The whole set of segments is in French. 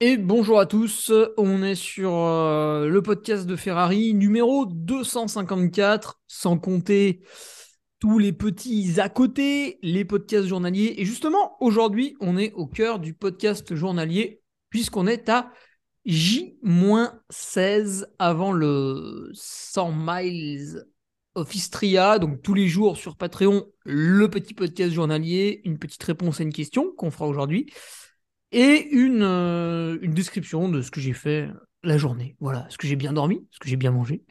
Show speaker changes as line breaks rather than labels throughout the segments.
Et bonjour à tous, on est sur le podcast de Ferrari numéro 254, sans compter tous les petits à côté, les podcasts journaliers. Et justement, aujourd'hui, on est au cœur du podcast journalier, puisqu'on est à J-16 avant le 100 miles of Istria. Donc tous les jours sur Patreon, le petit podcast journalier, une petite réponse à une question qu'on fera aujourd'hui et une description de ce que j'ai fait la journée. Voilà, ce que j'ai bien dormi, ce que j'ai bien mangé.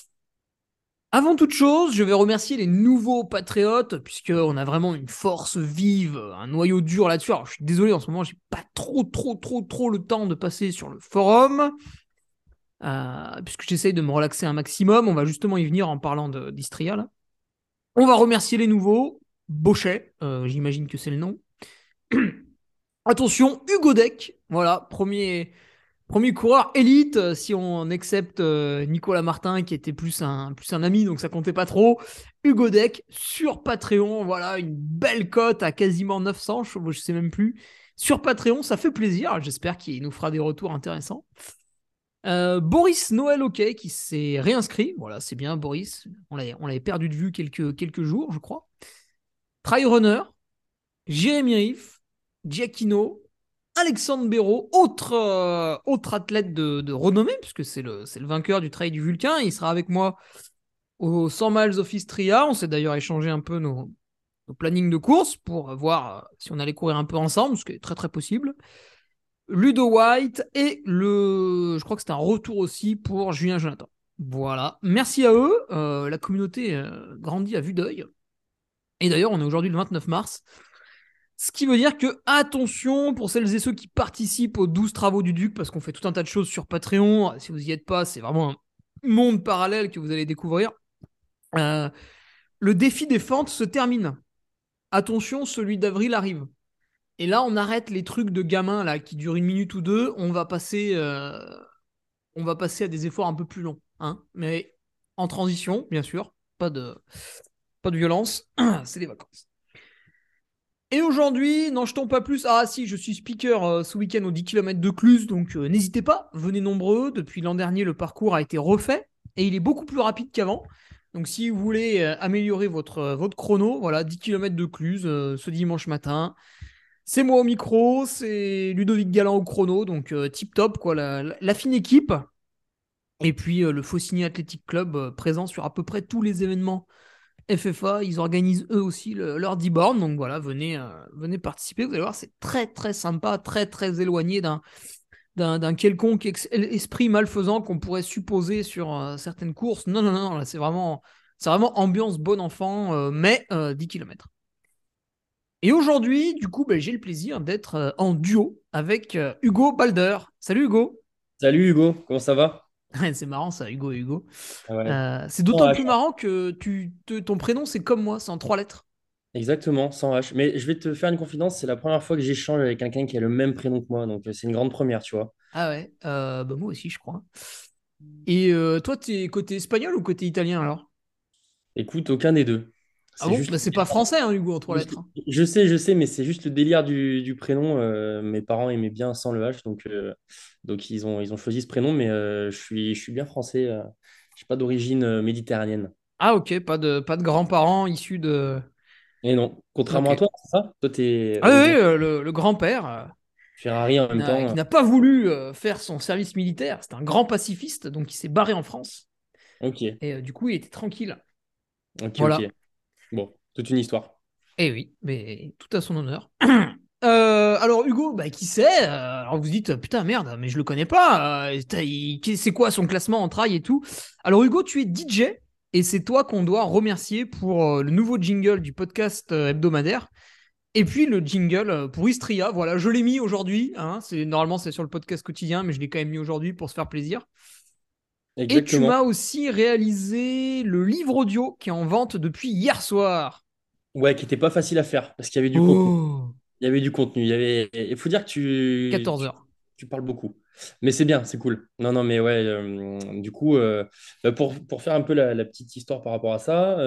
Avant toute chose, je vais remercier les nouveaux patriotes, puisqu'on a vraiment une force vive, un noyau dur là-dessus. Alors, je suis désolé, en ce moment, j'ai pas trop le temps de passer sur le forum, puisque j'essaye de me relaxer un maximum. On va justement y venir en parlant d'Istria, là. On va remercier les nouveaux. Bochet, j'imagine que c'est le nom. Attention, Hugo Deck, voilà, premier coureur élite, si on accepte Nicolas Martin, qui était plus un ami, donc ça comptait pas trop. Hugo Deck sur Patreon, voilà, une belle cote à quasiment 900, je sais même plus. Sur Patreon, ça fait plaisir. J'espère qu'il nous fera des retours intéressants. Boris Noël OK, qui s'est réinscrit. Voilà, c'est bien, Boris. On l'avait perdu de vue quelques jours, je crois. Tryrunner, Jérémy Riff, Giacchino, Alexandre Béraud, autre athlète de renommée, puisque c'est le vainqueur du Trail du Vulcain. Il sera avec moi au 100 miles of Istria. On s'est d'ailleurs échangé un peu nos plannings de course pour voir si on allait courir un peu ensemble, ce qui est très très possible. Ludo White et je crois que c'est un retour aussi pour Julien Jonathan. Voilà, merci à eux. La communauté grandit à vue d'œil. Et d'ailleurs, on est aujourd'hui le 29 mars. Ce qui veut dire que, attention, pour celles et ceux qui participent aux 12 travaux du Duc, parce qu'on fait tout un tas de choses sur Patreon, si vous n'y êtes pas, c'est vraiment un monde parallèle que vous allez découvrir. Euh, le défi des fentes se termine. Attention, celui d'avril arrive. Et là, on arrête les trucs de gamins là, qui durent une minute ou deux. On va passer à des efforts un peu plus longs. Hein, mais en transition, bien sûr. Pas de violence. C'est des vacances. Et aujourd'hui, n'en jetons pas plus. Ah si, je suis speaker ce week-end aux 10 km de Cluse, donc n'hésitez pas, venez nombreux. Depuis l'an dernier, le parcours a été refait et il est beaucoup plus rapide qu'avant. Donc si vous voulez améliorer votre chrono, voilà, 10 km de Cluse ce dimanche matin. C'est moi au micro, c'est Ludovic Galland au chrono, donc tip top, quoi, la fine équipe. Et puis le Faucigny Athletic Club présent sur à peu près tous les événements FFA, ils organisent eux aussi leur 10 bornes. Donc voilà, venez participer. Vous allez voir, c'est très très sympa, très très éloigné d'un quelconque esprit malfaisant qu'on pourrait supposer sur certaines courses. Non, non, non, là, c'est vraiment ambiance bon enfant, mais 10 km. Et aujourd'hui, du coup, ben, j'ai le plaisir d'être en duo avec Hugo Balder. Salut Hugo.
Salut Hugo, comment ça va?
C'est marrant ça, Hugo et Hugo.
Ah ouais.
C'est
Sans
d'autant
H,
plus
hein.
marrant que ton prénom, c'est comme moi, c'est en trois lettres.
Exactement, sans H. Mais je vais te faire une confidence, c'est la première fois que j'échange avec quelqu'un qui a le même prénom que moi, donc c'est une grande première, tu vois.
Ah ouais, bah moi aussi, je crois. Et toi, t'es côté espagnol ou côté italien alors?
Écoute, aucun des deux.
Ah
C'est
bon?
juste
Bah
le
c'est pas
délire.
français, hein, Hugo, en trois
Je
lettres.
sais,
Hein.
je sais, mais c'est juste le délire du prénom. Mes parents aimaient bien sans le H, donc ils ont choisi ce prénom, mais je suis bien français. Je suis pas d'origine méditerranéenne.
Ah ok, pas de grands-parents issus de.
Et non, contrairement à
Ok.
toi, c'est ça? Toi, t'es
Ah oui, oui,
origine
le grand-père
Ferrari en
qui
même
n'a
temps.
qui n'a pas voulu faire son service militaire. C'était un grand pacifiste, donc il s'est barré en France.
Ok,
Et du coup, il était tranquille.
ok,
Voilà.
ok. Bon, toute une histoire.
Et oui, mais tout à son honneur. Alors Hugo, bah, qui c'est alors vous dites, putain merde, mais je le connais pas. C'est quoi son classement en trail et tout. Alors Hugo, tu es DJ et c'est toi qu'on doit remercier pour le nouveau jingle du podcast hebdomadaire. Et puis le jingle pour Istria, voilà, je l'ai mis aujourd'hui. Hein, normalement c'est sur le podcast quotidien, mais je l'ai quand même mis aujourd'hui pour se faire plaisir. Et tu
Exactement.
m'as aussi réalisé le livre audio qui est en vente depuis hier soir.
Ouais, qui était pas facile à faire parce qu'il y avait du contenu.
Oh,
Il y avait du contenu. Il faut dire que tu,
14
tu,
heures.
tu parles beaucoup. Mais c'est bien, c'est cool. Non, non, mais ouais, du coup, bah, pour faire un peu la petite histoire par rapport à ça,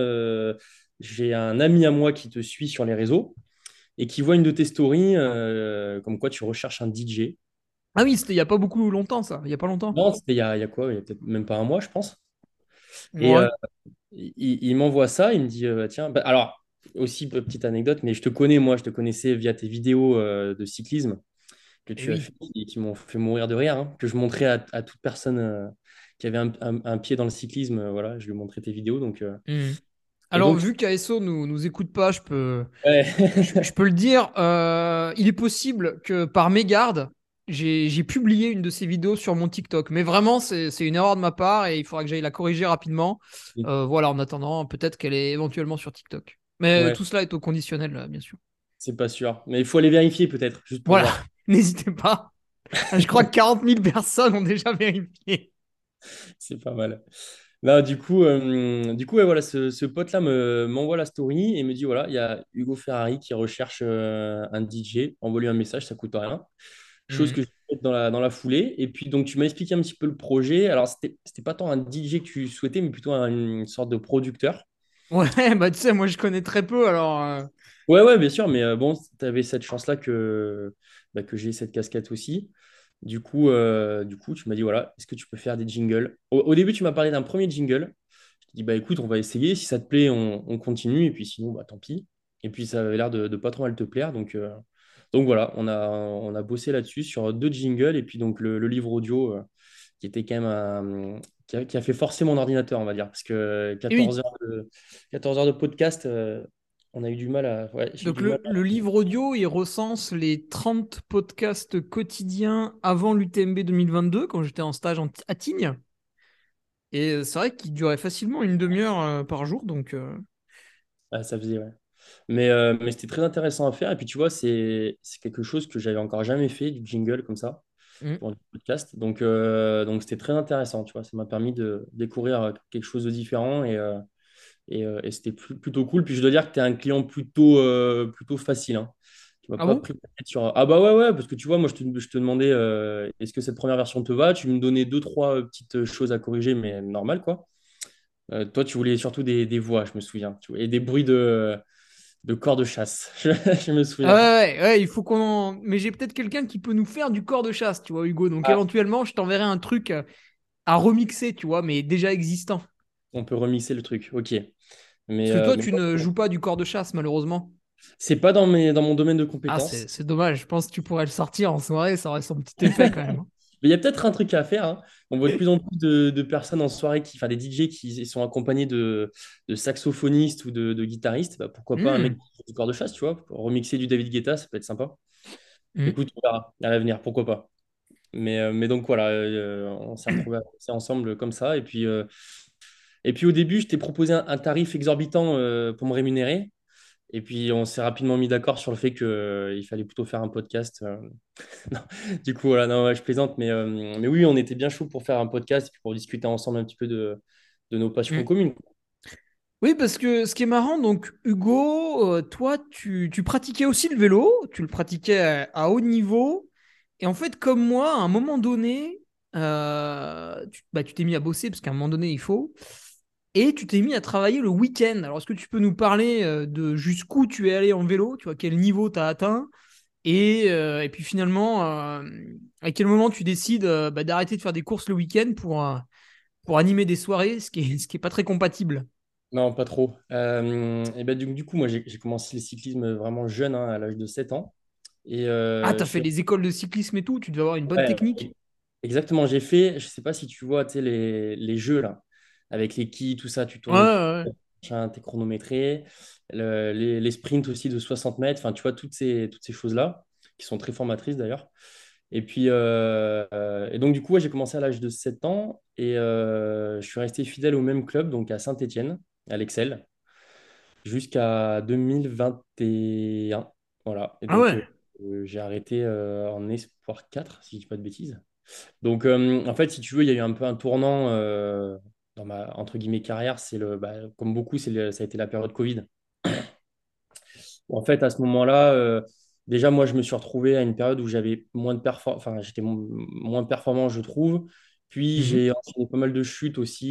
j'ai un ami à moi qui te suit sur les réseaux et qui voit une de tes stories comme quoi tu recherches un DJ.
Ah oui, c'était il y a pas beaucoup longtemps, ça. Il y a pas longtemps.
Non, c'était il y a quoi? Il y a peut-être même pas un mois, je pense. Et
Ouais.
il m'envoie ça, il me dit, tiens, bah, alors, aussi, petite anecdote, mais je te connais, moi, je te connaissais via tes vidéos de cyclisme que
Et
tu as
oui.
fait, qui m'ont fait mourir de rire, hein, que je montrais à toute personne qui avait un pied dans le cyclisme, voilà, je lui montrais tes vidéos.
Hmm.
Et
Alors,
donc,
vu qu'ASO nous écoute pas,
ouais.
je peux le dire, il est possible que par mégarde, j'ai publié une de ces vidéos sur mon TikTok. Mais vraiment, c'est une erreur de ma part et il faudra que j'aille la corriger rapidement. Voilà, en attendant, peut-être qu'elle est éventuellement sur TikTok. Mais
Ouais,
tout cela est au conditionnel, bien sûr.
c'est pas sûr. Mais il faut aller vérifier peut-être, juste pour
Voilà,
voir.
n'hésitez pas. Je crois que 40 000 personnes ont déjà vérifié.
C'est pas mal. Là, du coup ouais, voilà, ce pote-là m'envoie la story et me dit, voilà, il y a Hugo Ferrari qui recherche un DJ. Envoie-lui un message, ça coûte rien. Chose
Hmm.
que je fais dans la foulée. Et puis, donc, tu m'as expliqué un petit peu le projet. Alors, c'était pas tant un DJ que tu souhaitais, mais plutôt une sorte de producteur.
Ouais, bah tu sais, moi je connais très peu, alors.
Ouais, ouais, bien sûr, mais bon, tu avais cette chance-là que j'ai cette casquette aussi. Du coup, tu m'as dit, voilà, est-ce que tu peux faire des jingles? Au début, tu m'as parlé d'un premier jingle. Je t'ai dit, bah écoute, on va essayer. Si ça te plaît, on continue. Et puis sinon, bah tant pis. Et puis, ça avait l'air de pas trop mal te plaire. Donc voilà, on a bossé là-dessus sur deux jingles. Et puis, donc, le livre audio qui était quand même qui a fait forcer mon ordinateur, on va dire. Parce que
Et oui,
14 heures de podcast. On a eu du mal à. Ouais, j'ai eu
donc
du mal.
le livre audio, il recense les 30 podcasts quotidiens avant l'UTMB 2022, quand j'étais en stage à Tignes. Et c'est vrai qu'il durait facilement une demi-heure par jour, donc.
Ça faisait, ouais. Mais c'était très intéressant à faire. Et puis, tu vois, c'est quelque chose que j'avais encore jamais fait, du jingle comme ça,
Hmm.
pour un podcast. Donc c'était très intéressant, tu vois. Ça m'a permis de découvrir quelque chose de différent et c'était plutôt cool. Puis, je dois dire que tu es un client plutôt facile, hein. Tu m'as
Ah
pas
bon?
pris la tête sur. Ah, bah ouais, ouais, parce que tu vois, moi, je te demandais est-ce que cette première version te va? Tu me donnais deux, trois petites choses à corriger, mais normal, quoi. Toi, tu voulais surtout des voix, je me souviens, et des bruits de corps de chasse. Je me
Ah
souviens.
ouais, ouais, ouais, il faut qu'on. Mais j'ai peut-être quelqu'un qui peut nous faire du corps de chasse, tu vois, Hugo. Donc
Ah,
éventuellement, je t'enverrai un truc à remixer, tu vois, mais déjà existant.
on peut remixer le truc, ok. Mais,
Parce que toi,
mais
tu ne joues pas du corps de chasse, malheureusement.
c'est pas dans mon domaine de
Ah,
compétences.
c'est dommage. Je pense que tu pourrais le sortir en soirée, ça aurait son petit effet quand même.
Mais il y a peut-être un truc à faire, hein. On voit de plus en plus de personnes en soirée, enfin des DJ qui sont accompagnés de saxophonistes ou de guitaristes. Bah, pourquoi pas un mec
Hmm.
qui fait du corps de chasse, tu vois, pour remixer du David Guetta, ça peut être sympa.
Hmm.
Écoute, on verra à l'avenir, pourquoi pas. Mais donc voilà, on s'est retrouvés à bosser ensemble comme ça. Et puis au début, je t'ai proposé un tarif exorbitant pour me rémunérer. Et puis on s'est rapidement mis d'accord sur le fait qu'il fallait plutôt faire un podcast. Non. Du coup, voilà, non, ouais, je plaisante. Mais oui, on était bien chaud pour faire un podcast et puis pour discuter ensemble un petit peu de nos passions
Hmm.
communes.
Oui, parce que ce qui est marrant, donc Hugo, toi, tu pratiquais aussi le vélo, tu le pratiquais à haut niveau, et en fait, comme moi, à un moment donné, tu t'es mis à bosser, parce qu'à un moment donné, il faut, et tu t'es mis à travailler le week-end. Alors, est-ce que tu peux nous parler de jusqu'où tu es allé en vélo, tu vois, quel niveau tu as atteint, et puis finalement, à quel moment tu décides d'arrêter de faire des courses le week-end pour animer des soirées, ce qui est pas très compatible.
Non, pas trop. Et ben, du coup, moi, j'ai commencé le cyclisme vraiment jeune, hein, à l'âge de 7 ans. Et
Ah,
je
t'as fait
suis.
des écoles de cyclisme et tout, tu devais avoir une bonne
Ouais,
technique.
exactement. J'ai fait, je sais pas si tu vois, tu sais, les jeux, là, avec les quilles, tout ça, tu
Ouais,
tournes autour,
ouais.
t'es chronométré, les sprints aussi de 60 mètres, enfin, tu vois, toutes ces choses-là, qui sont très formatrices d'ailleurs. Et donc, du coup, ouais, j'ai commencé à l'âge de 7 ans et je suis resté fidèle au même club, donc à Saint-Étienne, à l'Excel, jusqu'à 2021. Voilà. Et
Ah
donc,
ouais.
j'ai arrêté en Espoir 4 si je ne dis pas de bêtises. Donc, en fait, si tu veux, il y a eu un peu un tournant dans ma, entre guillemets, carrière. Comme beaucoup, ça a été la période Covid. En fait, à ce moment-là, déjà, moi, je me suis retrouvé à une période où j'avais moins de enfin, j'étais moins performant, je trouve. Puis,
Mhm.
j'ai enchaîné pas mal de chutes aussi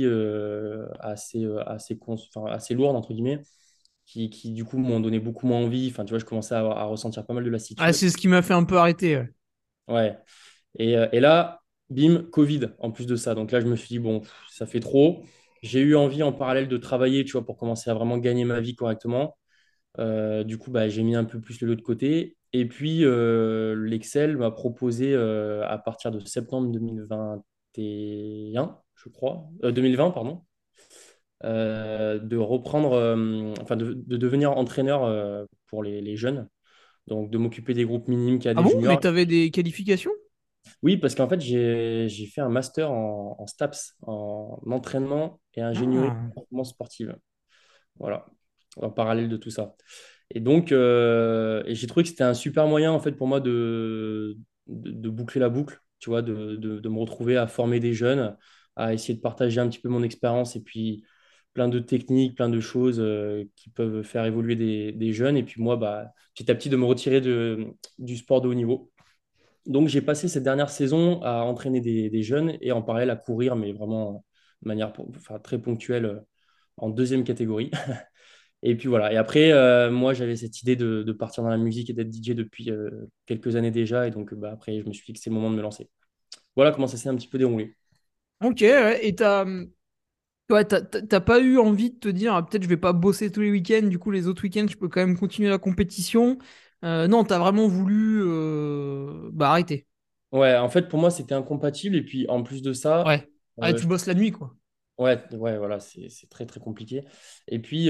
enfin, assez lourdes, entre guillemets, qui, du coup, m'ont donné beaucoup moins envie. Enfin, tu vois, je commençais à ressentir pas mal de
Ah,
lassitude.
c'est ce qui m'a fait un peu arrêter. Ouais.
Ouais. Et là, bim, Covid en plus de ça. Donc là, je me suis dit, bon, ça fait trop. J'ai eu envie en parallèle de travailler, tu vois, pour commencer à vraiment gagner ma vie correctement. Du coup, bah, j'ai mis un peu plus le lot de côté. Et puis, l'Excel m'a proposé à partir de septembre 2021, je crois, 2020, pardon, de reprendre, enfin, de devenir entraîneur pour les jeunes. Donc, de m'occuper des groupes minimes,
Ah
cadets,
bon, mais
juniors.
t'avais des qualifications?
Oui, parce qu'en fait, j'ai fait un master en STAPS, en entraînement et ingénierie
Ah.
de performance sportive. Voilà, en parallèle de tout ça. Et donc, et j'ai trouvé que c'était un super moyen en fait pour moi de boucler la boucle, tu vois, de me retrouver à former des jeunes, à essayer de partager un petit peu mon expérience et puis plein de techniques, plein de choses qui peuvent faire évoluer des jeunes. Et puis moi, bah, petit à petit, de me retirer du sport de haut niveau. Donc, j'ai passé cette dernière saison à entraîner des jeunes et en parallèle à courir, mais vraiment de manière enfin, très ponctuelle en deuxième catégorie. Et puis voilà. Et après, moi, j'avais cette idée de partir dans la musique et d'être DJ depuis quelques années déjà. Et donc, bah, après, je me suis dit que c'est le moment de me lancer. Voilà comment ça s'est un petit peu déroulé.
Ok, ouais, et ouais, t'as pas eu envie de te dire, ah, peut-être je vais pas bosser tous les week-ends, du coup les autres week-ends je peux quand même continuer la compétition. Non, t'as vraiment voulu bah, arrêter.
Ouais, en fait, pour moi, c'était incompatible. Et puis, en plus de ça,
Ouais. Ah, tu
je
bosses la nuit, quoi.
ouais, ouais, voilà, c'est très très compliqué. Et puis,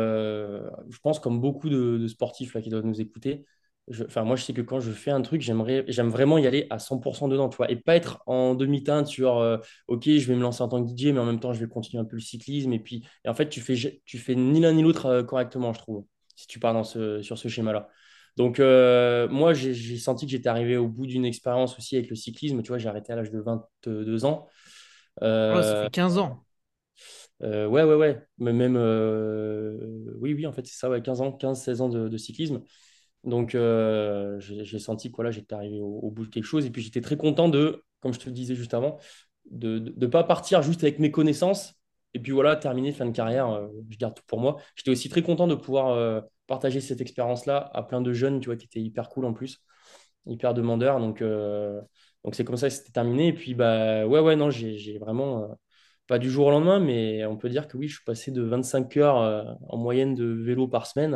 je pense comme beaucoup de sportifs là, qui doivent nous écouter, enfin, moi je sais que quand je fais un truc, j'aime vraiment y aller à 100% dedans, tu vois, et pas être en demi-teinte sur, ok, je vais me lancer en tant que DJ, mais en même temps, je vais continuer un peu le cyclisme. Et puis, et en fait, tu fais ni l'un ni l'autre correctement, je trouve, si tu pars sur ce schéma-là. Donc, moi, j'ai senti que j'étais arrivé au bout d'une expérience aussi avec le cyclisme. Tu vois, j'ai arrêté à l'âge de 22 ans.
Ouais, ça
Euh,
fait 15 ans.
ouais, ouais, ouais. Mais même, oui, oui, en fait, c'est ça, ouais, 15 ans, 15 16 ans de cyclisme. Donc, j'ai senti que voilà, j'étais arrivé au bout de quelque chose. Et puis, j'étais très content comme je te le disais juste avant, de pas partir juste avec mes connaissances. Et puis, voilà, terminer, fin de carrière, je garde tout pour moi. J'étais aussi très content de pouvoir partager cette expérience-là à plein de jeunes, tu vois, qui étaient hyper cool en plus, hyper demandeurs. Donc c'est comme ça que c'était terminé. Et puis, bah, ouais, ouais, non, j'ai vraiment. Pas du jour au lendemain, mais on peut dire que oui, je suis passé de 25 heures en moyenne de vélo par semaine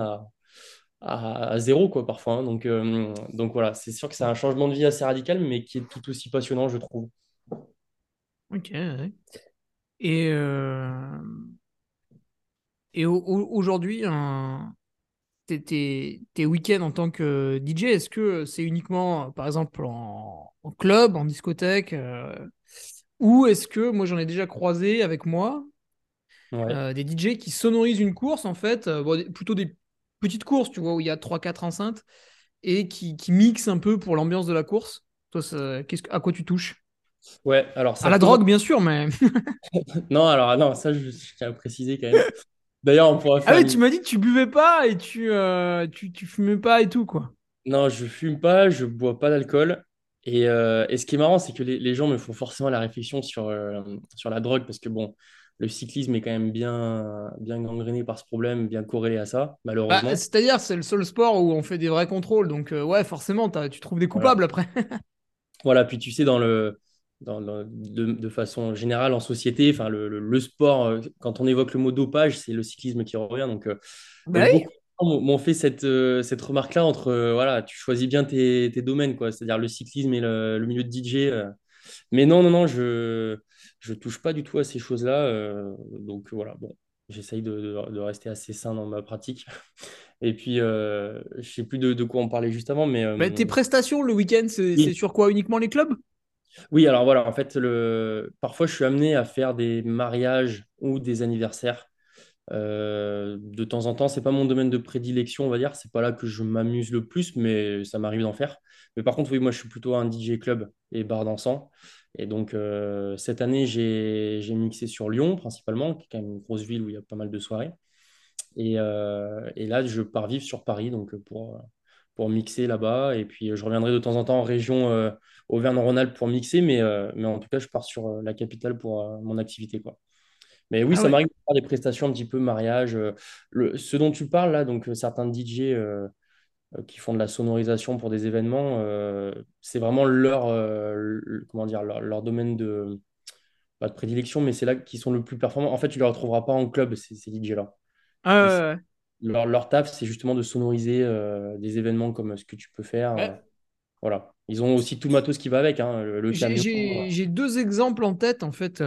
à zéro, quoi, parfois, hein. Donc voilà, c'est sûr que c'est un changement de vie assez radical, mais qui est tout aussi passionnant, je trouve.
Ok, ouais. Et, aujourd'hui, tes week-ends en tant que DJ, est-ce que c'est uniquement, par exemple, en club, en discothèque, ou est-ce que, moi j'en ai déjà croisé avec moi,
Ouais.
des DJ qui sonorisent une course, en fait, bon, plutôt des petites courses, tu vois, où il y a trois quatre enceintes, et qui mixent un peu pour l'ambiance de la course. Toi, à quoi tu touches?
Ouais, alors
À
ça
la
peut.
drogue, bien sûr, mais...
Non, alors ah non, ça, je tiens à préciser quand même. D'ailleurs, on pourrait
Ah
faire
oui,
une.
tu m'as dit que tu buvais pas et tu fumais pas et tout, quoi.
Non, je fume pas, je bois pas d'alcool. Et ce qui est marrant, c'est que les gens me font forcément la réflexion sur la drogue, parce que bon, le cyclisme est quand même bien gangréné par ce problème, bien corrélé à ça,
Bah,
malheureusement.
c'est-à-dire, c'est le seul sport où on fait des vrais contrôles, donc ouais, forcément, tu trouves des
Voilà.
coupables après.
Voilà, puis tu sais, de façon générale en société, enfin, le sport, quand on évoque le mot dopage, c'est le cyclisme qui revient.
Bah
Donc
oui.
beaucoup de gens m'ont fait cette remarque-là entre, voilà, tu choisis bien tes domaines, quoi, c'est-à-dire le cyclisme et le milieu de DJ. Mais non, non, non, je touche pas du tout à ces choses-là. Donc voilà, bon, j'essaye de rester assez sain dans ma pratique. Et puis, je sais plus de quoi on parlait juste avant, mais
Bah, tes prestations le week-end, c'est
oui.
sur quoi? Uniquement les clubs?
Oui, alors voilà, en fait, parfois je suis amené à faire des mariages ou des anniversaires. De temps en temps, c'est pas mon domaine de prédilection, on va dire. C'est pas là que je m'amuse le plus, mais ça m'arrive d'en faire. Mais par contre, oui, moi, je suis plutôt un DJ club et bar dansant. Et donc, cette année, j'ai mixé sur Lyon, principalement, qui est quand même une grosse ville où il y a pas mal de soirées. Et là, je pars vivre sur Paris, donc pour mixer là-bas. Et puis, je reviendrai de temps en temps en région Auvergne-Rhône-Alpes pour mixer, mais en tout cas, je pars sur la capitale pour mon activité, quoi. Mais oui,
Ah
ça
ouais.
m'arrive de faire des prestations un petit peu mariage. Ce dont tu parles là, donc certains DJ qui font de la sonorisation pour des événements, c'est vraiment comment dire, leur domaine pas de prédilection, mais c'est là qu'ils sont le plus performants. En fait, tu ne les retrouveras pas en club, ces DJ-là.
Ah,
Et
ouais, ouais,
leur taf, c'est justement de sonoriser des événements comme ce que tu peux faire.
ouais.
Voilà. Ils ont aussi tout le matos qui va avec, hein, le
J'ai
camion.
j'ai deux exemples en tête, en fait.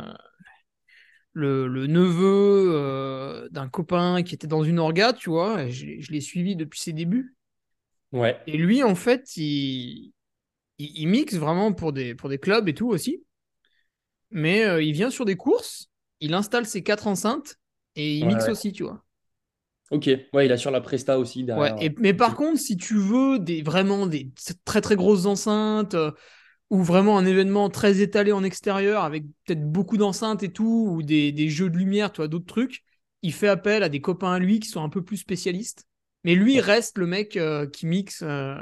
Le neveu d'un copain qui était dans une orga, tu vois, et je l'ai suivi depuis ses débuts.
Ouais,
Et lui, en fait, il mixe vraiment pour des clubs et tout aussi. Mais il vient sur des courses, il installe ses quatre enceintes et il
ouais,
mixe
ouais.
aussi, tu vois.
Ok, ouais, il assure la presta aussi
Ouais,
derrière.
mais par contre, si tu veux vraiment des très très grosses enceintes ou vraiment un événement très étalé en extérieur avec peut-être beaucoup d'enceintes et tout, ou des jeux de lumière, tu vois, d'autres trucs, il fait appel à des copains à lui qui sont un peu plus spécialistes. Mais lui
Ouais,
reste le mec qui mixe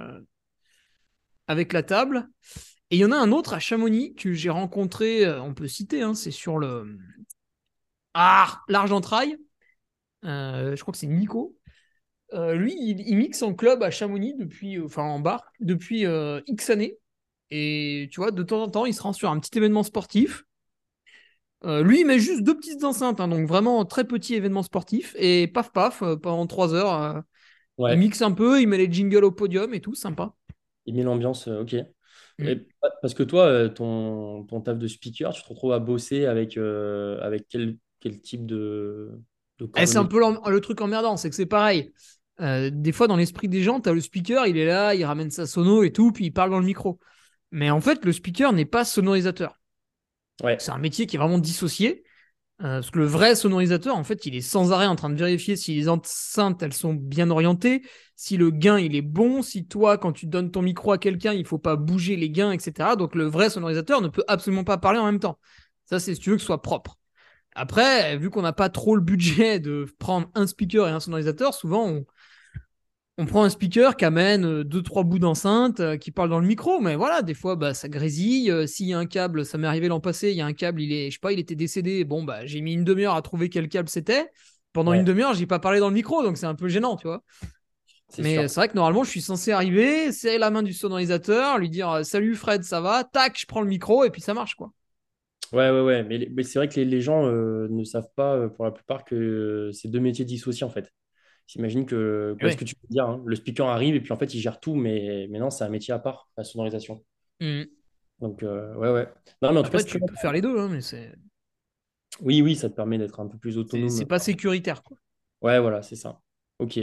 avec la table. Et il y en a un autre à Chamonix que j'ai rencontré, on peut citer, hein, c'est sur le l'Argenterail. Je crois que c'est Nico. Lui, il mixe en club à Chamonix depuis, enfin en bar, depuis X années. Et tu vois, de temps en temps, il se rend sur un petit événement sportif. Lui, il met juste deux petites enceintes, hein, donc vraiment très petit événement sportif. Et paf paf, pendant 3 heures, il
ouais.
mixe un peu, il met les jingles au podium et tout, sympa.
Il met l'ambiance, ok.
Mm.
Parce que toi, ton taf de speaker, tu te retrouves à bosser avec quel type de
Et
corps de
c'est un
métier?
peu le truc emmerdant, c'est que c'est pareil. Des fois, dans l'esprit des gens, t'as le speaker, il est là, il ramène sa sono et tout, puis il parle dans le micro. Mais en fait, le speaker n'est pas sonorisateur.
Ouais,
C'est un métier qui est vraiment dissocié. Parce que le vrai sonorisateur, en fait, il est sans arrêt en train de vérifier si les enceintes, elles sont bien orientées, si le gain, il est bon, si toi, quand tu donnes ton micro à quelqu'un, il faut pas bouger les gains, etc. Donc le vrai sonorisateur ne peut absolument pas parler en même temps. Ça, c'est si tu veux que ce soit propre. Après, vu qu'on n'a pas trop le budget de prendre un speaker et un sonorisateur, souvent, on prend un speaker qui amène deux, trois bouts d'enceinte, qui parle dans le micro, mais voilà, des fois, bah, ça grésille. S'il y a un câble, ça m'est arrivé l'an passé, il y a un câble, je sais pas, il était décédé. Bon, bah, j'ai mis une demi-heure à trouver quel câble c'était. Pendant une
ouais,
demi-heure, j'ai pas parlé dans le micro, donc c'est un peu gênant, tu vois.
c'est
Mais
sûr.
c'est vrai que normalement, je suis censé arriver, serrer la main du sonorisateur, lui dire salut Fred, ça va, tac, je prends le micro et puis ça marche, quoi.
Ouais, ouais, ouais. Mais c'est vrai que les gens ne savent pas, pour la plupart, que c'est deux métiers dissociés, en fait. J'imagine que,
Et
ouais, ce
ouais.
que tu peux dire, hein, le speaker arrive et puis en fait, il gère tout, mais non, c'est un métier à part, la sonorisation.
Mhm.
Donc, ouais, ouais. Non, mais en tout cas,
Après,
c'est très
tu
bien.
peux faire les deux, hein, mais
Oui, oui, ça te permet d'être un peu plus
c'est
autonome.
pas sécuritaire, quoi.
Ouais, voilà, c'est ça. Ok.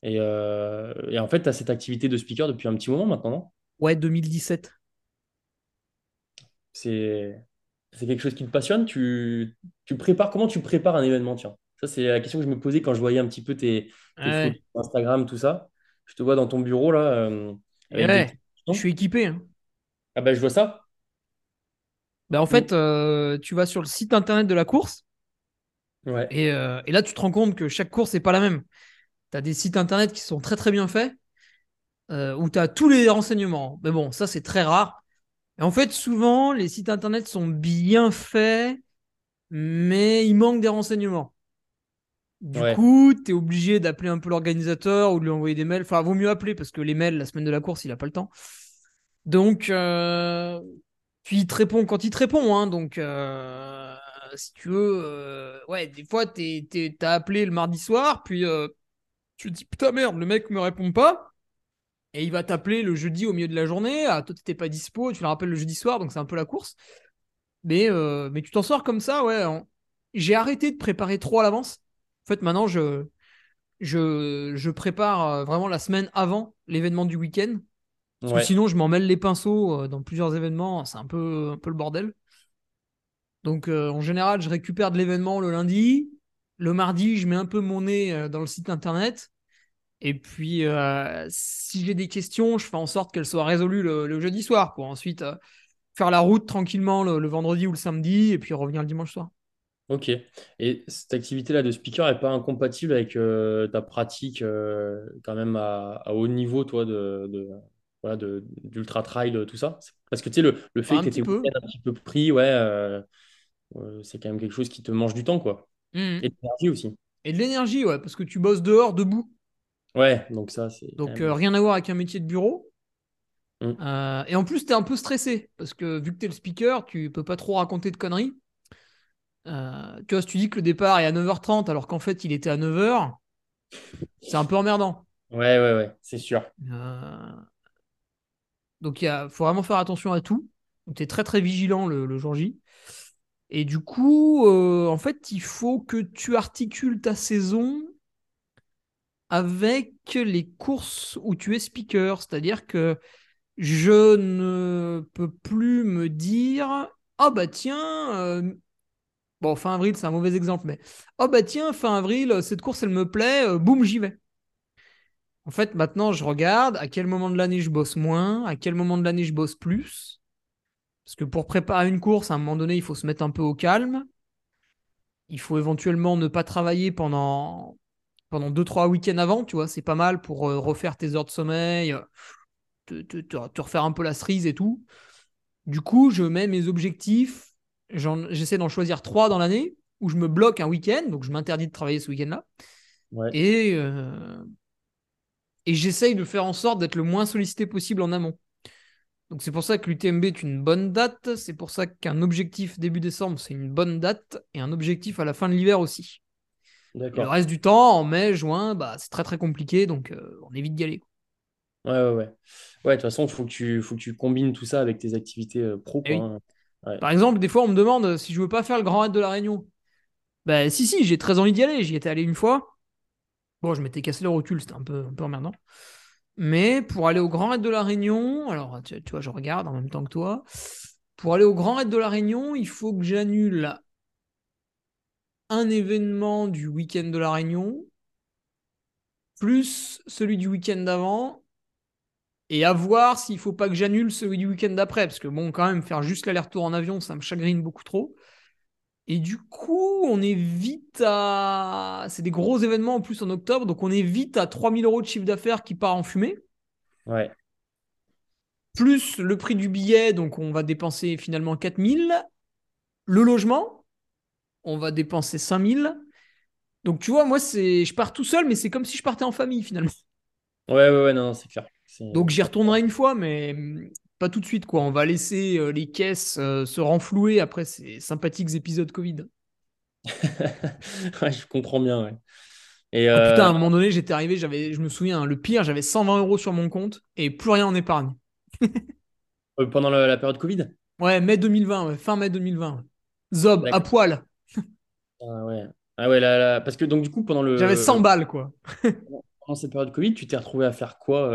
Et en fait, tu as cette activité de speaker depuis un petit moment maintenant, non?
Ouais, 2017.
C'est c'est quelque chose qui te passionne? Comment tu prépares un événement, tiens? Ça, c'est la question que je me posais quand je voyais un petit peu tes
Ouais,
photos Instagram, tout ça. Je te vois dans ton bureau, là,
et
avec des
ouais,
petits
je
cartons.
suis équipé, hein.
Ah ben, je vois ça.
Ben, en
Mm.
fait, tu vas sur le site internet de la course
Ouais,
et là, tu te rends compte que chaque course n'est pas la même. Tu as des sites internet qui sont très très bien faits où tu as tous les renseignements. Mais bon, ça, c'est très rare. Et en fait, souvent, les sites internet sont bien faits, mais il manque des renseignements. Du
ouais,
coup, tu es obligé d'appeler un peu l'organisateur ou de lui envoyer des mails. Enfin, vaut mieux appeler parce que les mails, la semaine de la course, il n'a pas le temps. Donc, puis il te répond quand il te répond, hein. Donc, si tu veux, ouais, des fois, t'as appelé le mardi soir, puis tu te dis putain merde, le mec me répond pas, et il va t'appeler le jeudi au milieu de la journée. Ah, toi, t'étais pas dispo, tu le rappelles le jeudi soir, donc c'est un peu la course. Mais tu t'en sors comme ça, ouais. J'ai arrêté de préparer trop à l'avance. En fait, maintenant, je prépare vraiment la semaine avant l'événement du week-end. Parce que
ouais.
sinon, je m'en mêle les pinceaux dans plusieurs événements, c'est un peu le bordel. Donc, en général, je récupère de l'événement le lundi. Le mardi, je mets un peu mon nez dans le site internet. Et puis, si j'ai des questions, je fais en sorte qu'elles soient résolues le jeudi soir pour ensuite faire la route tranquillement le vendredi ou le samedi et puis revenir le dimanche soir.
Ok. Et cette activité-là de speaker n'est pas incompatible avec ta pratique quand même à haut niveau, toi, voilà, d'ultra trail, tout ça? Parce que tu sais, le
Bah,
fait
un
que tu
petit
étais
peu.
un petit peu pris, ouais, c'est quand même quelque chose qui te mange du temps, quoi. Et
Mhm.
de l'énergie aussi.
Et de l'énergie, ouais, parce que tu bosses dehors, debout.
Ouais, donc ça, c'est quand
Donc,
même.
rien à voir avec un métier de bureau.
Mm.
Et en plus, tu es un peu stressé parce que vu que tu es le speaker, tu peux pas trop raconter de conneries. Tu vois, si tu dis que le départ est à 9h30 alors qu'en fait il était à 9h, c'est un peu emmerdant.
Ouais, ouais, ouais, c'est sûr.
Euh, donc faut vraiment faire attention à tout. Donc tu es très très vigilant le jour J. Et du coup, en fait, il faut que tu articules ta saison avec les courses où tu es speaker. C'est-à-dire que je ne peux plus me dire, ah bah tiens, bon, fin avril, c'est un mauvais exemple, mais oh bah tiens, fin avril, cette course, elle me plaît, boum, j'y vais. En fait, maintenant, je regarde à quel moment de l'année je bosse moins, à quel moment de l'année je bosse plus. Parce que pour préparer une course, à un moment donné, il faut se mettre un peu au calme. Il faut éventuellement ne pas travailler pendant 2-3 week-ends avant, tu vois, c'est pas mal pour refaire tes heures de sommeil, te refaire un peu la cerise et tout. Du coup, je mets mes objectifs, j'essaie d'en choisir 3 dans l'année, où je me bloque un week-end, donc je m'interdis de travailler ce week-end-là.
Ouais,
Et, euh, et j'essaye de faire en sorte d'être le moins sollicité possible en amont. Donc c'est pour ça que l'UTMB est une bonne date, c'est pour ça qu'un objectif début décembre, c'est une bonne date, et un objectif à la fin de l'hiver aussi. Et le
d'accord.
reste du temps, en mai, juin, bah, c'est très très compliqué, donc on évite d'y aller.
Ouais, ouais, ouais. Ouais, de toute façon, faut que tu combines tout ça avec tes activités pro,
Et
quoi,
oui.
hein. Ouais,
Par exemple, des fois, on me demande si je veux pas faire le Grand Raid de la Réunion. Ben si, si, j'ai très envie d'y aller, j'y étais allé une fois. Bon, je m'étais cassé le rotule, c'était un peu emmerdant. Mais pour aller au Grand Raid de la Réunion, alors tu vois, je regarde en même temps que toi. Pour aller au Grand Raid de la Réunion, il faut que j'annule un événement du week-end de la Réunion, plus celui du week-end d'avant, et à voir s'il faut pas que j'annule celui du week-end d'après, parce que bon, quand même, faire juste l'aller-retour en avion, ça me chagrine beaucoup trop. Et du coup, on est vite à. C'est des gros événements en plus en octobre, donc on est vite à 3 000 € de chiffre d'affaires qui part en fumée,
ouais,
plus le prix du billet, donc on va dépenser finalement 4 000. Le logement, on va dépenser 5 000. Donc tu vois, moi, je pars tout seul, mais c'est comme si je partais en famille finalement.
ouais, ouais, ouais, non, non, c'est clair.
Donc j'y
Ça
retournerai une fois, mais pas tout de suite, quoi. On va laisser les caisses se renflouer après ces sympathiques épisodes Covid.
Ouais, je comprends bien, ouais. Et
Oh putain, à un moment donné, j'étais arrivé, je me souviens, hein, le pire, j'avais 120 € sur mon compte et plus rien en épargne.
pendant la période Covid?
Ouais, mai 2020, ouais, fin mai 2020. Zob, à
D'accord.
poil.
Ah ouais. Ah ouais, parce que donc du coup,
J'avais 100 balles, quoi.
pendant cette période Covid, tu t'es retrouvé à faire quoi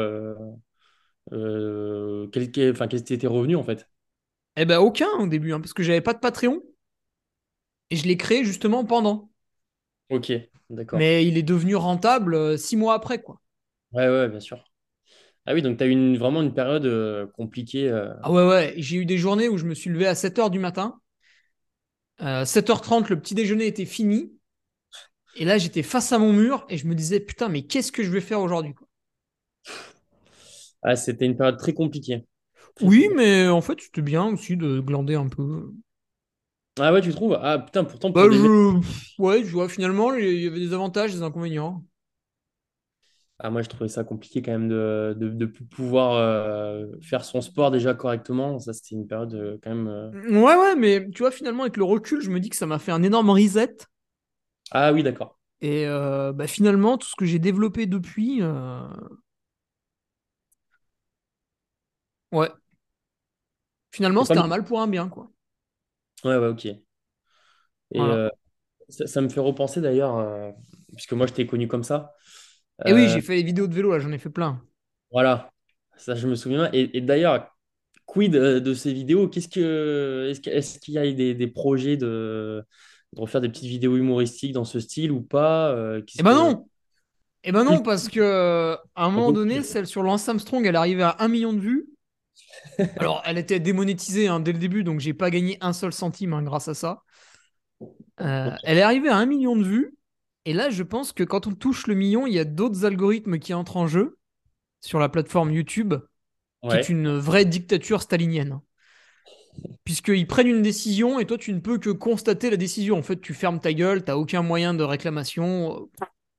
enfin, quels étaient tes revenus en fait?
Eh ben, aucun au début, hein, parce que j'avais pas de Patreon et je l'ai créé justement pendant.
Ok, d'accord.
Mais il est devenu rentable 6 mois après, quoi.
Ouais, ouais, bien sûr. Ah oui, donc tu as eu vraiment une période compliquée.
Ah ouais, ouais, j'ai eu des journées où je me suis levé à 7h du matin. 7h30, le petit déjeuner était fini. Et là, j'étais face à mon mur et je me disais, putain, mais qu'est-ce que je vais faire aujourd'hui, quoi.
Ah, c'était une période très compliquée. Très, très
Oui,
compliquée.
mais en fait, c'était bien aussi de glander un peu.
Ah ouais, tu trouves? Ah putain, pourtant
Bah,
pour des...
ouais, je vois, finalement, il y avait des avantages, des inconvénients.
Ah, moi, je trouvais ça compliqué quand même de plus pouvoir faire son sport déjà correctement. Ça, c'était une période quand même.
Ouais, ouais, mais tu vois, finalement, avec le recul, je me dis que ça m'a fait un énorme reset.
Ah oui, d'accord.
Et bah, finalement, tout ce que j'ai développé depuis, ouais, finalement,
T'es pas
c'était un
mis...
mal pour un bien, quoi.
Ouais, ouais, ok. Et
Voilà.
ça me fait repenser d'ailleurs, puisque moi, je t'ai connu comme ça.
Et oui,
Euh,
j'ai fait les vidéos de vélo, là, j'en ai fait plein.
voilà, ça, je me souviens. Et d'ailleurs, quid de ces vidéos? Est-ce qu'il y a des projets de refaire des petites vidéos humoristiques dans ce style ou pas?
Eh ben non! Eh ben
Plus
non, parce que à un
un
moment
peu
donné,
plus.
celle sur Lance Armstrong, elle arrivait à 1 million de vues. Alors, elle était démonétisée hein, dès le début, donc j'ai pas gagné un seul centime hein, grâce à ça. Elle est arrivée à 1 million de vues. Et là, je pense que quand on touche le million, il y a d'autres algorithmes qui entrent en jeu sur la plateforme YouTube, qui est
Ouais.
une vraie dictature stalinienne. Puisqu'ils prennent une décision et toi, tu ne peux que constater la décision. En fait, tu fermes ta gueule, t'as aucun moyen de réclamation.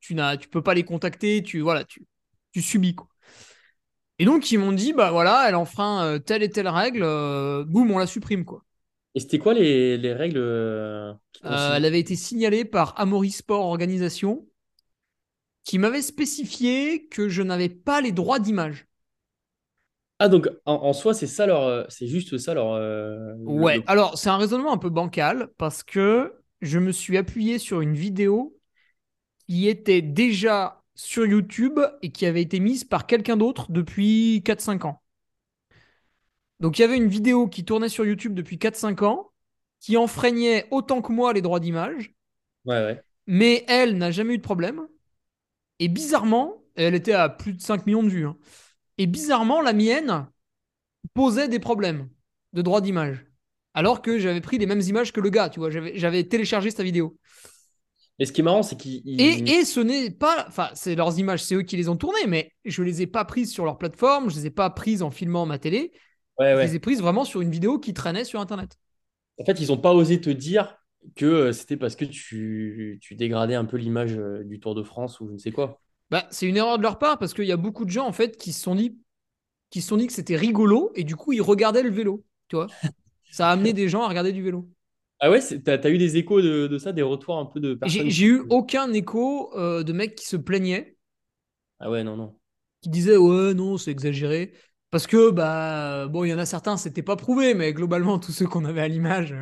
tu peux pas les contacter, voilà, tu subis, quoi. Et donc, ils m'ont dit, bah voilà, elle enfreint telle et telle règle, boum, on la supprime, quoi.
Et c'était quoi les règles qui t'ont
Elle
signalé?
avait été signalée par Amaury Sport Organisation, qui m'avait spécifié que je n'avais pas les droits d'image.
Ah, donc en soi, c'est ça c'est juste ça
Ouais, alors c'est un raisonnement un peu bancal parce que je me suis appuyé sur une vidéo qui était déjà sur YouTube et qui avait été mise par quelqu'un d'autre depuis 4-5 ans. Donc il y avait une vidéo qui tournait sur YouTube depuis 4-5 ans, qui enfreignait autant que moi les droits d'image,
Ouais, ouais.
mais elle n'a jamais eu de problème. Et bizarrement, elle était à plus de 5 millions de vues, hein. Et bizarrement, la mienne posait des problèmes de droits d'image. Alors que j'avais pris les mêmes images que le gars, tu vois, j'avais téléchargé sa vidéo.
Et ce qui est marrant, c'est
Et ce n'est pas, enfin, c'est leurs images, c'est eux qui les ont tournées, mais je les ai pas prises sur leur plateforme, je les ai pas prises en filmant ma télé,
ouais,
je les ai
ouais.
prises vraiment sur une vidéo qui traînait sur Internet.
En fait, ils n'ont pas osé te dire que c'était parce que tu dégradais un peu l'image du Tour de France ou je ne sais quoi.
Bah, c'est une erreur de leur part parce qu'il y a beaucoup de gens en fait qui se sont dit que c'était rigolo et du coup ils regardaient le vélo, tu vois. Ça a amené des gens à regarder du vélo.
Ah ouais, t'as eu des échos de ça, des retours un peu de
J'ai
personnes
j'ai eu aucun écho de mecs qui se plaignaient,
Ah ouais, non, non.
qui disaient ouais non c'est exagéré parce que bah bon il y en a certains c'était pas prouvé mais globalement tous ceux qu'on avait à l'image,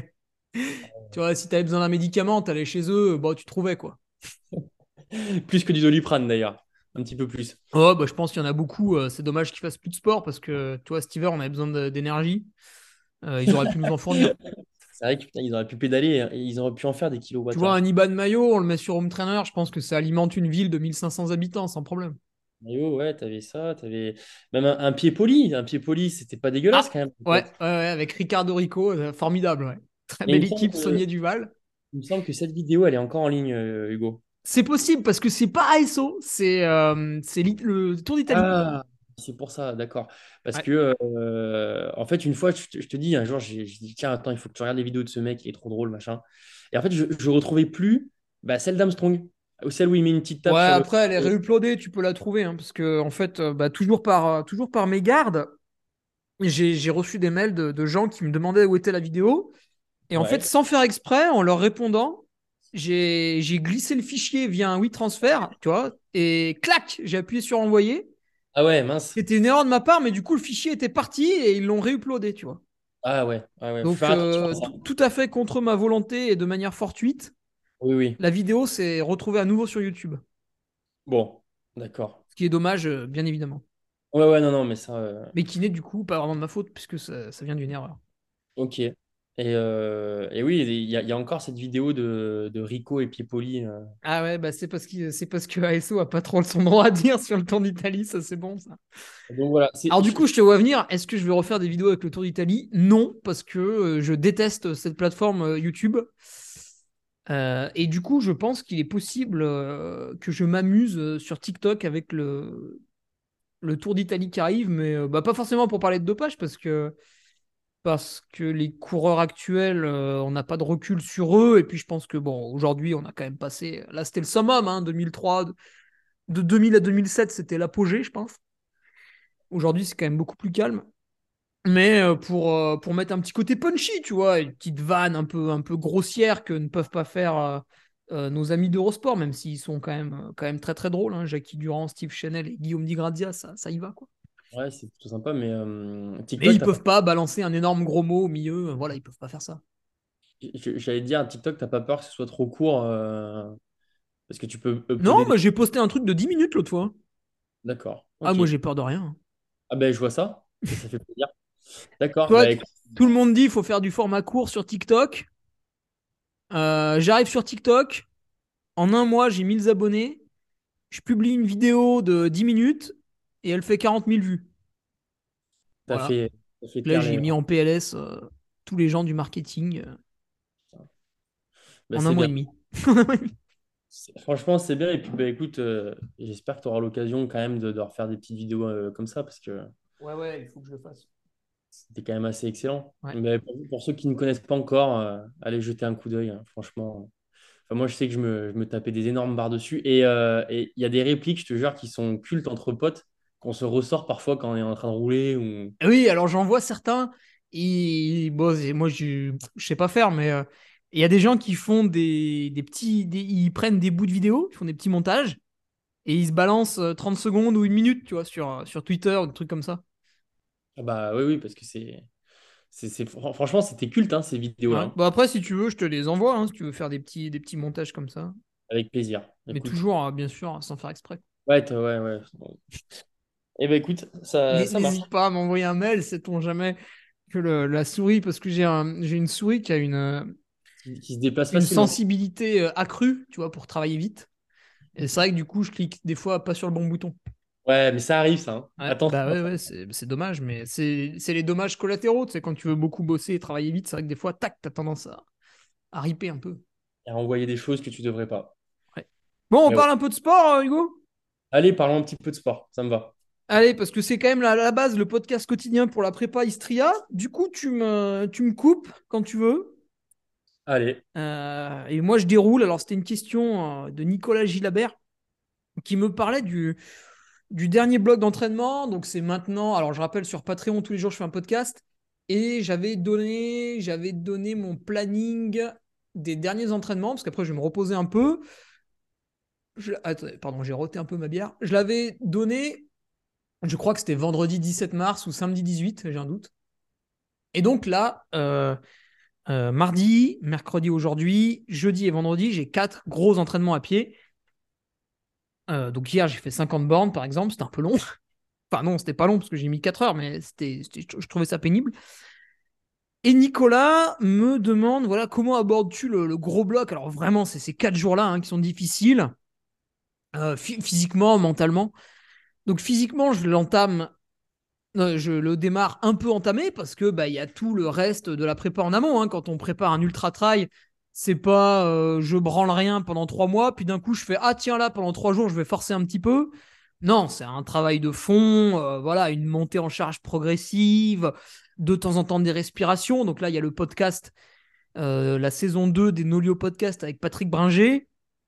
tu vois, si t'avais besoin d'un médicament t'allais chez eux, bon tu trouvais quoi.
Plus que du Doliprane d'ailleurs. Un petit peu plus.
Oh bah je pense qu'il y en a beaucoup, c'est dommage qu'ils fassent plus de sport parce que tu vois cet hiver on avait besoin d'énergie. Ils auraient pu nous en fournir.
C'est vrai que putain, ils auraient pu pédaler et ils auraient pu en faire des
Tu vois, un
kilowattheures.
Iban Mayo, on le met sur Home Trainer, je pense que ça alimente une ville de 1500 habitants sans problème.
Maillot, ouais, t'avais ça, t'avais même un pied poli. Un pied poli, c'était pas dégueulasse
Ah,
quand même,
ouais,
peut-être.
ouais, ouais, avec Ricardo Rico, formidable, ouais. Très
Et
belle équipe, Saunier Duval.
il me semble que cette vidéo, elle est encore en ligne, Hugo.
C'est possible parce que c'est pas ASO, c'est le Tour d'Italie.
Ah, c'est pour ça, d'accord. Parce
Ouais,
que, en fait, une fois, je te dis, un jour, j'ai dit, tiens, attends, il faut que tu regardes les vidéos de ce mec, il est trop drôle, machin. Et en fait, je retrouvais plus bah, celle d'Armstrong, ou celle où il met une petite tape
ouais,
sur le.
après, elle est réuploadée, tu peux la trouver, hein, parce que, en fait, bah, toujours par mégarde, j'ai reçu des mails de gens qui me demandaient où était la vidéo. Et en fait,
Ouais.
sans faire exprès, en leur répondant, j'ai glissé le fichier via un WeTransfer, tu vois, et clac, j'ai appuyé sur envoyer.
Ah ouais, mince.
C'était une erreur de ma part, mais du coup, le fichier était parti et ils l'ont réuploadé, tu vois.
Ah ouais, faut
Donc,
faire attention à ça.
tout à fait contre ma volonté et de manière fortuite,
Oui, oui.
la vidéo s'est retrouvée à nouveau sur YouTube.
Bon, d'accord.
Ce qui est dommage, bien évidemment.
Ouais, ouais, non, non, mais ça,
Mais qui n'est du coup pas vraiment de ma faute, puisque ça vient d'une erreur.
ok. Et oui, il y a encore cette vidéo de Rico et Piepoli.
Ah ouais, bah c'est parce que ASO a pas trop son droit à dire sur le Tour d'Italie, ça c'est bon ça.
Donc voilà,
Alors du coup, je te vois venir. Est-ce que je vais refaire des vidéos avec le Tour d'Italie? Non, parce que je déteste cette plateforme YouTube. Et du coup, je pense qu'il est possible que je m'amuse sur TikTok avec le Tour d'Italie qui arrive, mais bah, pas forcément pour parler de dopage, parce que les coureurs actuels, on n'a pas de recul sur eux. Et puis je pense que bon, aujourd'hui, on a quand même passé. Là, c'était le summum, hein, 2003, de 2000 à 2007, c'était l'apogée, je pense. Aujourd'hui, c'est quand même beaucoup plus calme. Mais pour mettre un petit côté punchy, tu vois, une petite vanne un peu grossière que ne peuvent pas faire nos amis d'Eurosport, même s'ils sont quand même très très drôles, hein. Jackie Durand, Steve Chanel et Guillaume Di Grazia, ça y va, quoi.
ouais, c'est plutôt sympa, mais
Mais
TikTok,
ils peuvent pas balancer un énorme gros mot au milieu, voilà, ils peuvent pas faire ça.
j'allais te dire, TikTok, t'as pas peur que ce soit trop court parce que tu peux
Non,
uploader des.
bah, j'ai posté un truc de 10 minutes l'autre fois.
D'accord,
Ah,
ok.
moi j'ai peur de rien.
Ah ben, je vois ça, et ça fait plaisir. D'accord,
Toi,
bah écoute,
tout le monde dit qu'il faut faire du format court sur TikTok. J'arrive sur TikTok, en un mois j'ai 1000 abonnés. Je publie une vidéo de 10 minutes et elle fait 40 000 vues.
t'as
Voilà.
fait, t'as fait
Là,
taire
j'ai
les.
mis en PLS tous les gens du marketing
Bah,
en un
c'est
mois
bien.
et demi.
Franchement, c'est bien. Et puis, bah, écoute, j'espère que tu auras l'occasion quand même de refaire des petites vidéos comme ça parce que
Ouais, ouais, il faut que je le fasse.
c'était quand même assez excellent.
Ouais.
Mais pour ceux qui ne connaissent pas encore, allez jeter un coup d'œil, hein. Franchement, Enfin, moi, je sais que je me tapais des énormes barres dessus. Et il y a des répliques, je te jure, qui sont cultes entre potes, qu'on se ressort parfois quand on est en train de rouler. Ou...
Oui, alors j'en vois certains. Bon, moi, je sais pas faire, mais il y a des gens qui font des petits. Ils prennent des bouts de vidéo, ils font des petits montages, et ils se balancent 30 secondes ou 1 minute, tu vois, sur Twitter, ou des trucs comme ça.
Ah bah oui, oui, parce que franchement, c'était culte, hein, ces vidéos-là,
Ouais.
hein.
Bon, après, si tu veux, je te les envoie, hein, si tu veux faire des petits montages comme ça.
Avec plaisir.
Mais
Écoute.
toujours, bien sûr, sans faire exprès.
Ouais, ouais, ouais. Bon. Eh ben écoute, ça marche.
N'hésite pas à m'envoyer un mail, sait-on jamais que la souris, parce que j'ai une souris qui a
Qui se déplace
une
facilement.
sensibilité accrue, tu vois, pour travailler vite. Et c'est vrai que du coup, je clique des fois pas sur le bon bouton.
Ouais, mais ça arrive, ça, hein.
Ouais,
Attention.
bah ouais, ouais, c'est dommage, mais c'est les dommages collatéraux. Tu sais, quand tu veux beaucoup bosser et travailler vite, c'est vrai que des fois, tac, t'as tendance à ripper un peu.
À envoyer des choses que tu devrais pas.
Ouais. Bon, on
Mais ouais.
parle un peu de sport, Hugo?
Allez, parlons un petit peu de sport. Ça me va.
Allez, parce que c'est quand même la base, le podcast quotidien pour la prépa Istria. Du coup, tu me coupes quand tu veux.
Allez.
Et moi, je déroule. Alors, c'était une question de Nicolas Gilabert qui me parlait du dernier bloc d'entraînement. Donc, c'est maintenant. Alors, je rappelle, sur Patreon, tous les jours, je fais un podcast. Et j'avais donné mon planning des derniers entraînements, parce qu'après, je vais me reposer un peu. Attendez, pardon, j'ai roté un peu ma bière. Je l'avais donné, je crois que c'était vendredi 17 mars ou samedi 18, j'ai un doute. Et donc là, mardi, mercredi aujourd'hui, jeudi et vendredi, j'ai 4 gros entraînements à pied. Donc hier, j'ai fait 50 bornes, par exemple, c'était un peu long. Enfin non, c'était pas long parce que j'ai mis 4 heures, mais je trouvais ça pénible. Et Nicolas me demande, voilà, comment abordes-tu le gros bloc? Alors vraiment, c'est ces 4 jours-là, hein, qui sont difficiles, physiquement, mentalement. Donc physiquement, je le démarre un peu entamé parce que bah il y a tout le reste de la prépa en amont, hein. Quand on prépare un ultra trail, c'est pas je branle rien pendant 3 mois, puis d'un coup je fais ah tiens là pendant 3 jours je vais forcer un petit peu. Non, c'est un travail de fond, voilà, une montée en charge progressive, de temps en temps des respirations. Donc là il y a le podcast, la saison 2 des Nolio Podcast avec Patrick Bringer.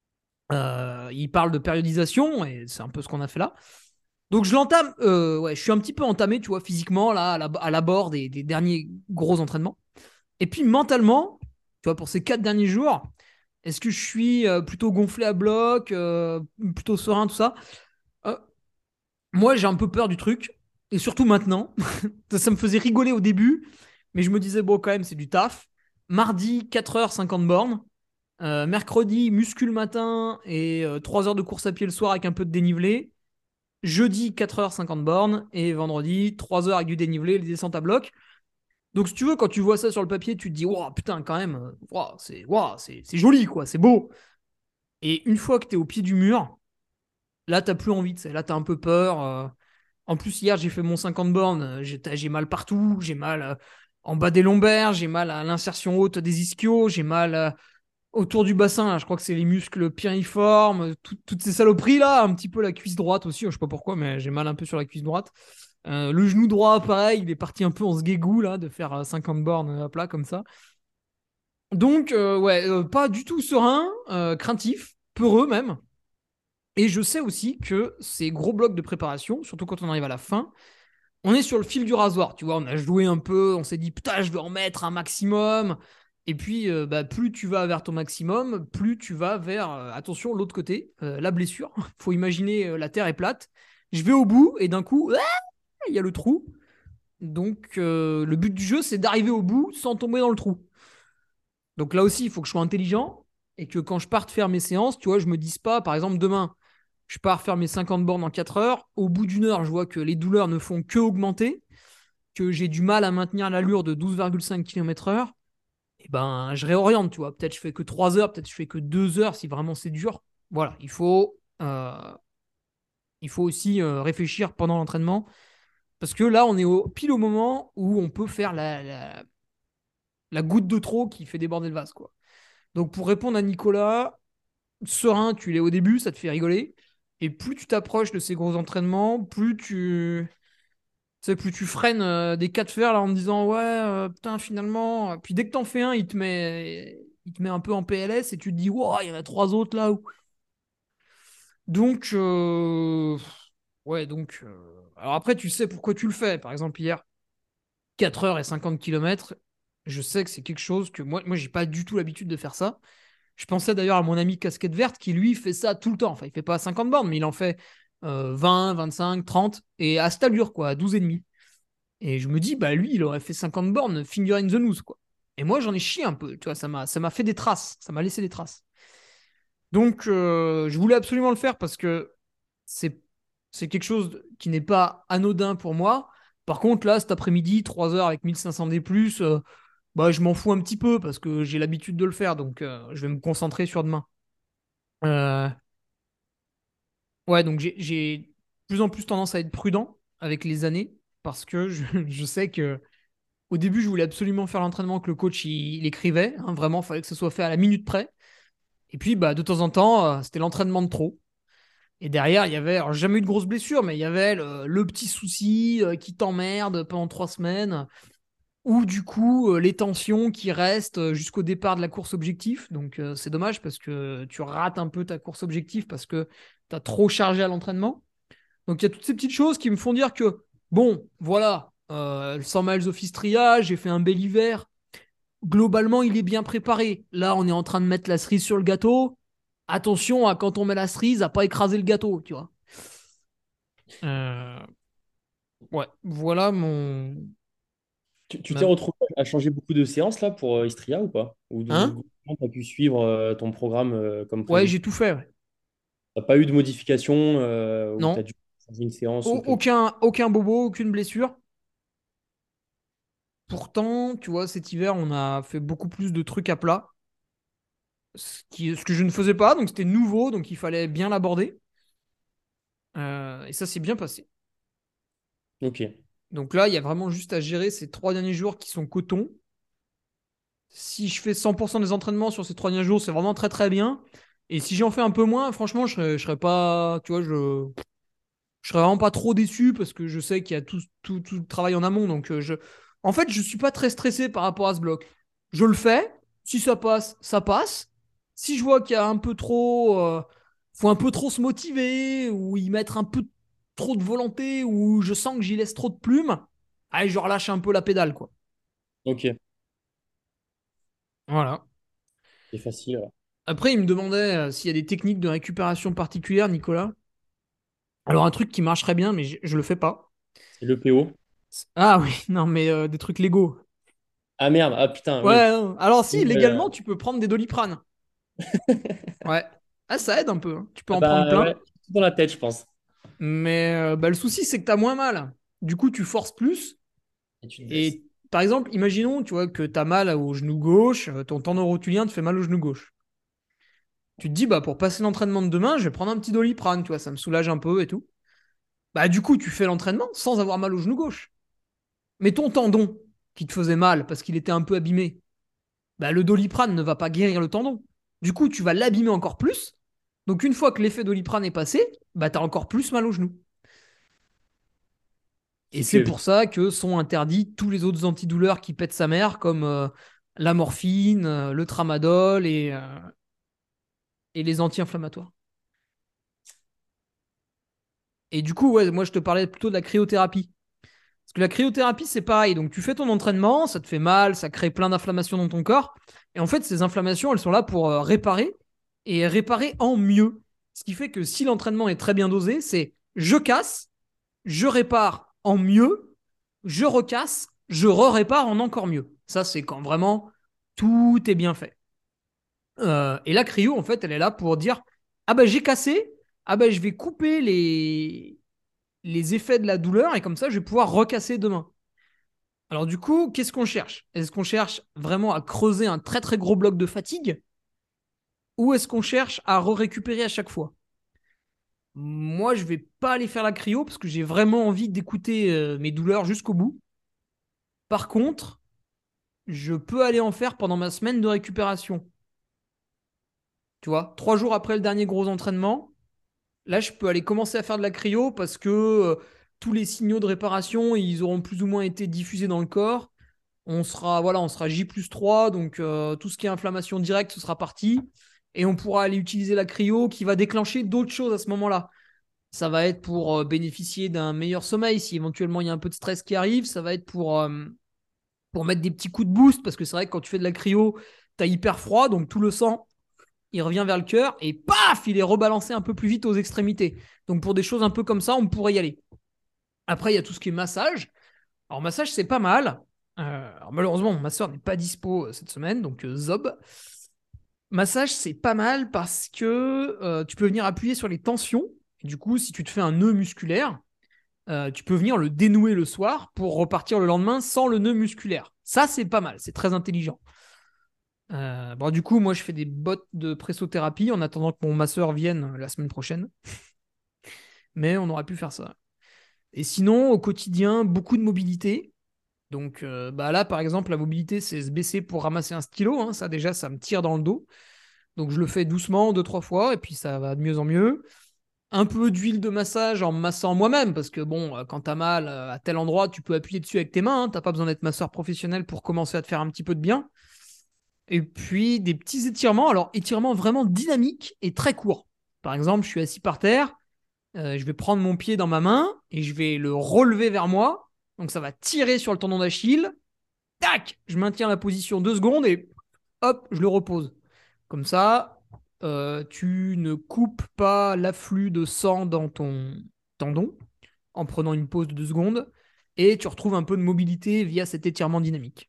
Il parle de périodisation et c'est un peu ce qu'on a fait là. Donc je l'entame, ouais, je suis un petit peu entamé, tu vois, physiquement, là, à la bord des derniers gros entraînements. Et puis mentalement, tu vois, pour ces 4 derniers jours, est-ce que je suis plutôt gonflé à bloc, plutôt serein, tout ça? Euh, Moi, j'ai un peu peur du truc, et surtout maintenant. Ça me faisait rigoler au début, mais je me disais, bon, quand même, c'est du taf. Mardi, 4h, 50 bornes. Mercredi, muscu le matin et 3 heures de course à pied le soir avec un peu de dénivelé. Jeudi, 4h, 50 bornes. Et vendredi, 3 heures avec du dénivelé, les descentes à bloc. Donc, si tu veux, quand tu vois ça sur le papier, tu te dis, waouh, putain, quand même, c'est joli, quoi, c'est beau. Et une fois que tu es au pied du mur, là, t'as plus envie, là, tu as un peu peur. En plus, hier, j'ai fait mon 50 bornes, j'ai mal partout, j'ai mal en bas des lombaires, j'ai mal à l'insertion haute des ischios, j'ai mal autour du bassin, là, je crois que c'est les muscles piriformes, toutes ces saloperies là, un petit peu la cuisse droite aussi, je sais pas pourquoi, mais j'ai mal un peu sur la cuisse droite. Le genou droit, pareil, il est parti un peu en sguégou là, de faire 50 bornes à plat comme ça. Donc, ouais, pas du tout serein, craintif, peureux même. Et je sais aussi que ces gros blocs de préparation, surtout quand on arrive à la fin, on est sur le fil du rasoir, tu vois, on a joué un peu, on s'est dit putain, je veux en mettre un maximum. Et puis, bah, plus tu vas vers ton maximum, plus tu vas vers, attention, l'autre côté, la blessure. Faut imaginer, la terre est plate. Je vais au bout et d'un coup, il y a le trou. Donc, le but du jeu, c'est d'arriver au bout sans tomber dans le trou. Donc là aussi, il faut que je sois intelligent et que quand je parte faire mes séances, tu vois, je me dise pas, par exemple, demain, je pars faire mes 50 bornes en 4 heures. Au bout d'une heure, je vois que les douleurs ne font que augmenter, que j'ai du mal à maintenir l'allure de 12,5 km/h, et ben, je réoriente, tu vois. Peut-être je fais que 3 heures, peut-être je fais que 2 heures si vraiment c'est dur. Voilà, il faut aussi réfléchir pendant l'entraînement parce que là, on est pile au moment où on peut faire la goutte de trop qui fait déborder le vase, quoi. Donc, pour répondre à Nicolas, serein, tu l'es au début, ça te fait rigoler. Et plus tu t'approches de ces gros entraînements, plus tu freines des cas de fer là en te disant ouais, putain, finalement. Puis dès que t'en fais un, il te met un peu en PLS et tu te dis, wow, il y en a trois autres là. Donc, ouais, donc. Alors après, tu sais pourquoi tu le fais. Par exemple, hier, 4 heures et 50 kilomètres, je sais que c'est quelque chose que moi j'ai pas du tout l'habitude de faire ça. Je pensais d'ailleurs à mon ami casquette verte qui, lui, fait ça tout le temps. Enfin, il fait pas 50 bornes, mais il en fait 20, 25, 30 et à cette allure, quoi, à 12 et demi. Et je me dis, bah lui, il aurait fait 50 bornes, finger in the nose, quoi. Et moi, j'en ai chié un peu, tu vois, ça m'a fait des traces, ça m'a laissé des traces. Donc, je voulais absolument le faire parce que c'est, c'est quelque chose qui n'est pas anodin pour moi. Par contre, là, cet après-midi, 3 heures avec 1500 D+, bah, je m'en fous un petit peu parce que j'ai l'habitude de le faire, donc je vais me concentrer sur demain. Euh, ouais, donc j'ai de plus en plus tendance à être prudent avec les années parce que je sais que au début, je voulais absolument faire l'entraînement que le coach il écrivait. Hein, vraiment, il fallait que ce soit fait à la minute près. Et puis, bah, de temps en temps, c'était l'entraînement de trop. Et derrière, il y avait, alors, j'ai jamais eu de grosses blessures, mais il y avait le petit souci qui t'emmerde pendant 3 semaines, ou du coup, les tensions qui restent jusqu'au départ de la course objectif. Donc, c'est dommage parce que tu rates un peu ta course objectif parce que tu as trop chargé à l'entraînement. Donc, il y a toutes ces petites choses qui me font dire que, bon, voilà, 100 miles of Istria, j'ai fait un bel hiver. Globalement, il est bien préparé. Là, on est en train de mettre la cerise sur le gâteau. Attention à quand on met la cerise, à pas écraser le gâteau, tu vois. Euh, ouais, voilà mon.
Tu t'es
ma-
retrouvé à changer beaucoup de séances là pour Istria ou pas?
Hein?
Ou tu as pu suivre ton programme comme
Ouais,
prévu?
j'ai tout fait. Ouais.
T'as pas eu de modification ou tu as
Non.
dû changer une séance ou quelque chose?
Aucun bobo, aucune blessure. Pourtant, tu vois, cet hiver, on a fait beaucoup plus de trucs à plat, ce que je ne faisais pas, donc c'était nouveau, donc il fallait bien l'aborder. Et ça s'est bien passé.
Ok.
Donc là, il y a vraiment juste à gérer ces 3 derniers jours qui sont coton. Si je fais 100% des entraînements sur ces 3 derniers jours, c'est vraiment très très bien. Et si j'en fais un peu moins, franchement, je serais pas, tu vois, je serais vraiment pas trop déçu parce que je sais qu'il y a tout le travail en amont. Donc, en fait, je suis pas très stressé par rapport à ce bloc. Je le fais. Si ça passe, ça passe. Si je vois qu'il y a un peu trop, faut un peu trop se motiver ou y mettre un peu trop de volonté ou je sens que j'y laisse trop de plumes, allez, je relâche un peu la pédale, quoi.
Ok.
Voilà.
C'est facile alors.
Après, il me demandait s'il y a des techniques de récupération particulières, Nicolas. Alors, un truc qui marcherait bien, mais je le fais pas.
C'est le PO.
Ah oui, non, mais des trucs Lego.
Ah merde, ah putain, oui.
Ouais, non. Alors si,
Oui,
légalement, tu peux prendre des Doliprane. Ouais. Ah, ça aide un peu, hein. Tu peux
ah
en prendre
bah
plein.
ouais, tout dans la tête, je pense.
Mais bah, le souci, c'est que tu as moins mal. Du coup, tu forces plus.
Et tu te blesses.
Et par exemple, imaginons, tu vois, que tu as mal au genou gauche, ton tendon rotulien te fait mal au genou gauche. Tu te dis, bah, pour passer l'entraînement de demain, je vais prendre un petit Doliprane, tu vois, ça me soulage un peu et tout. Bah, du coup, tu fais l'entraînement sans avoir mal au genou gauche. Mais ton tendon qui te faisait mal parce qu'il était un peu abîmé, bah, le Doliprane ne va pas guérir le tendon. Du coup, tu vas l'abîmer encore plus. Donc, une fois que l'effet Doliprane est passé, bah, tu as encore plus mal au genou. Et
C'est
c'est
que,
pour ça que sont interdits tous les autres antidouleurs qui pètent sa mère, comme la morphine, le tramadol et les anti-inflammatoires. Et du coup, ouais, moi, je te parlais plutôt de la cryothérapie. Parce que la cryothérapie, c'est pareil. Donc, tu fais ton entraînement, ça te fait mal, ça crée plein d'inflammations dans ton corps. Et en fait, ces inflammations, elles sont là pour réparer et réparer en mieux. Ce qui fait que si l'entraînement est très bien dosé, c'est je casse, je répare en mieux, je recasse, je re-répare en encore mieux. Ça, c'est quand vraiment tout est bien fait. Et la cryo, en fait, elle est là pour dire ah ben j'ai cassé, ah ben je vais couper les effets de la douleur et comme ça, je vais pouvoir recasser demain. Alors du coup, qu'est-ce qu'on cherche? Est-ce qu'on cherche vraiment à creuser un très très gros bloc de fatigue ou est-ce qu'on cherche à récupérer à chaque fois? Moi, je vais pas aller faire la cryo parce que j'ai vraiment envie d'écouter mes douleurs jusqu'au bout. Par contre, je peux aller en faire pendant ma semaine de récupération. Tu vois, 3 jours après le dernier gros entraînement, là, je peux aller commencer à faire de la cryo parce que tous les signaux de réparation, ils auront plus ou moins été diffusés dans le corps. on sera J+3, donc tout ce qui est inflammation directe, ce sera parti. Et on pourra aller utiliser la cryo qui va déclencher d'autres choses à ce moment-là. Ça va être pour bénéficier d'un meilleur sommeil si éventuellement il y a un peu de stress qui arrive. Ça va être pour mettre des petits coups de boost parce que c'est vrai que quand tu fais de la cryo, tu as hyper froid, donc tout le sang, il revient vers le cœur et paf, il est rebalancé un peu plus vite aux extrémités. Donc pour des choses un peu comme ça, on pourrait y aller. Après, il y a tout ce qui est massage. Alors, massage, c'est pas mal. Alors, malheureusement, ma soeur n'est pas dispo cette semaine, donc Zob. Massage, c'est pas mal parce que tu peux venir appuyer sur les tensions. Et du coup, si tu te fais un nœud musculaire, tu peux venir le dénouer le soir pour repartir le lendemain sans le nœud musculaire. Ça, c'est pas mal, c'est très intelligent. Bon, du coup, moi, je fais des bottes de pressothérapie en attendant que mon masseur vienne la semaine prochaine. Mais on aurait pu faire ça. Et sinon, au quotidien, beaucoup de mobilité. Donc bah là, par exemple, la mobilité, c'est se baisser pour ramasser un stylo, hein. Ça, déjà, ça me tire dans le dos. Donc je le fais doucement, deux, trois fois, et puis ça va de mieux en mieux. Un peu d'huile de massage en me massant moi-même, parce que bon, quand t'as mal à tel endroit, tu peux appuyer dessus avec tes mains, hein. T'as pas besoin d'être masseur professionnel pour commencer à te faire un petit peu de bien. Et puis des petits étirements, alors étirements vraiment dynamiques et très courts. Par exemple, je suis assis par terre, je vais prendre mon pied dans ma main et je vais le relever vers moi. Donc ça va tirer sur le tendon d'Achille. Tac, je maintiens la position 2 secondes et hop, je le repose. Comme ça, tu ne coupes pas l'afflux de sang dans ton tendon en prenant une pause de 2 secondes et tu retrouves un peu de mobilité via cet étirement dynamique.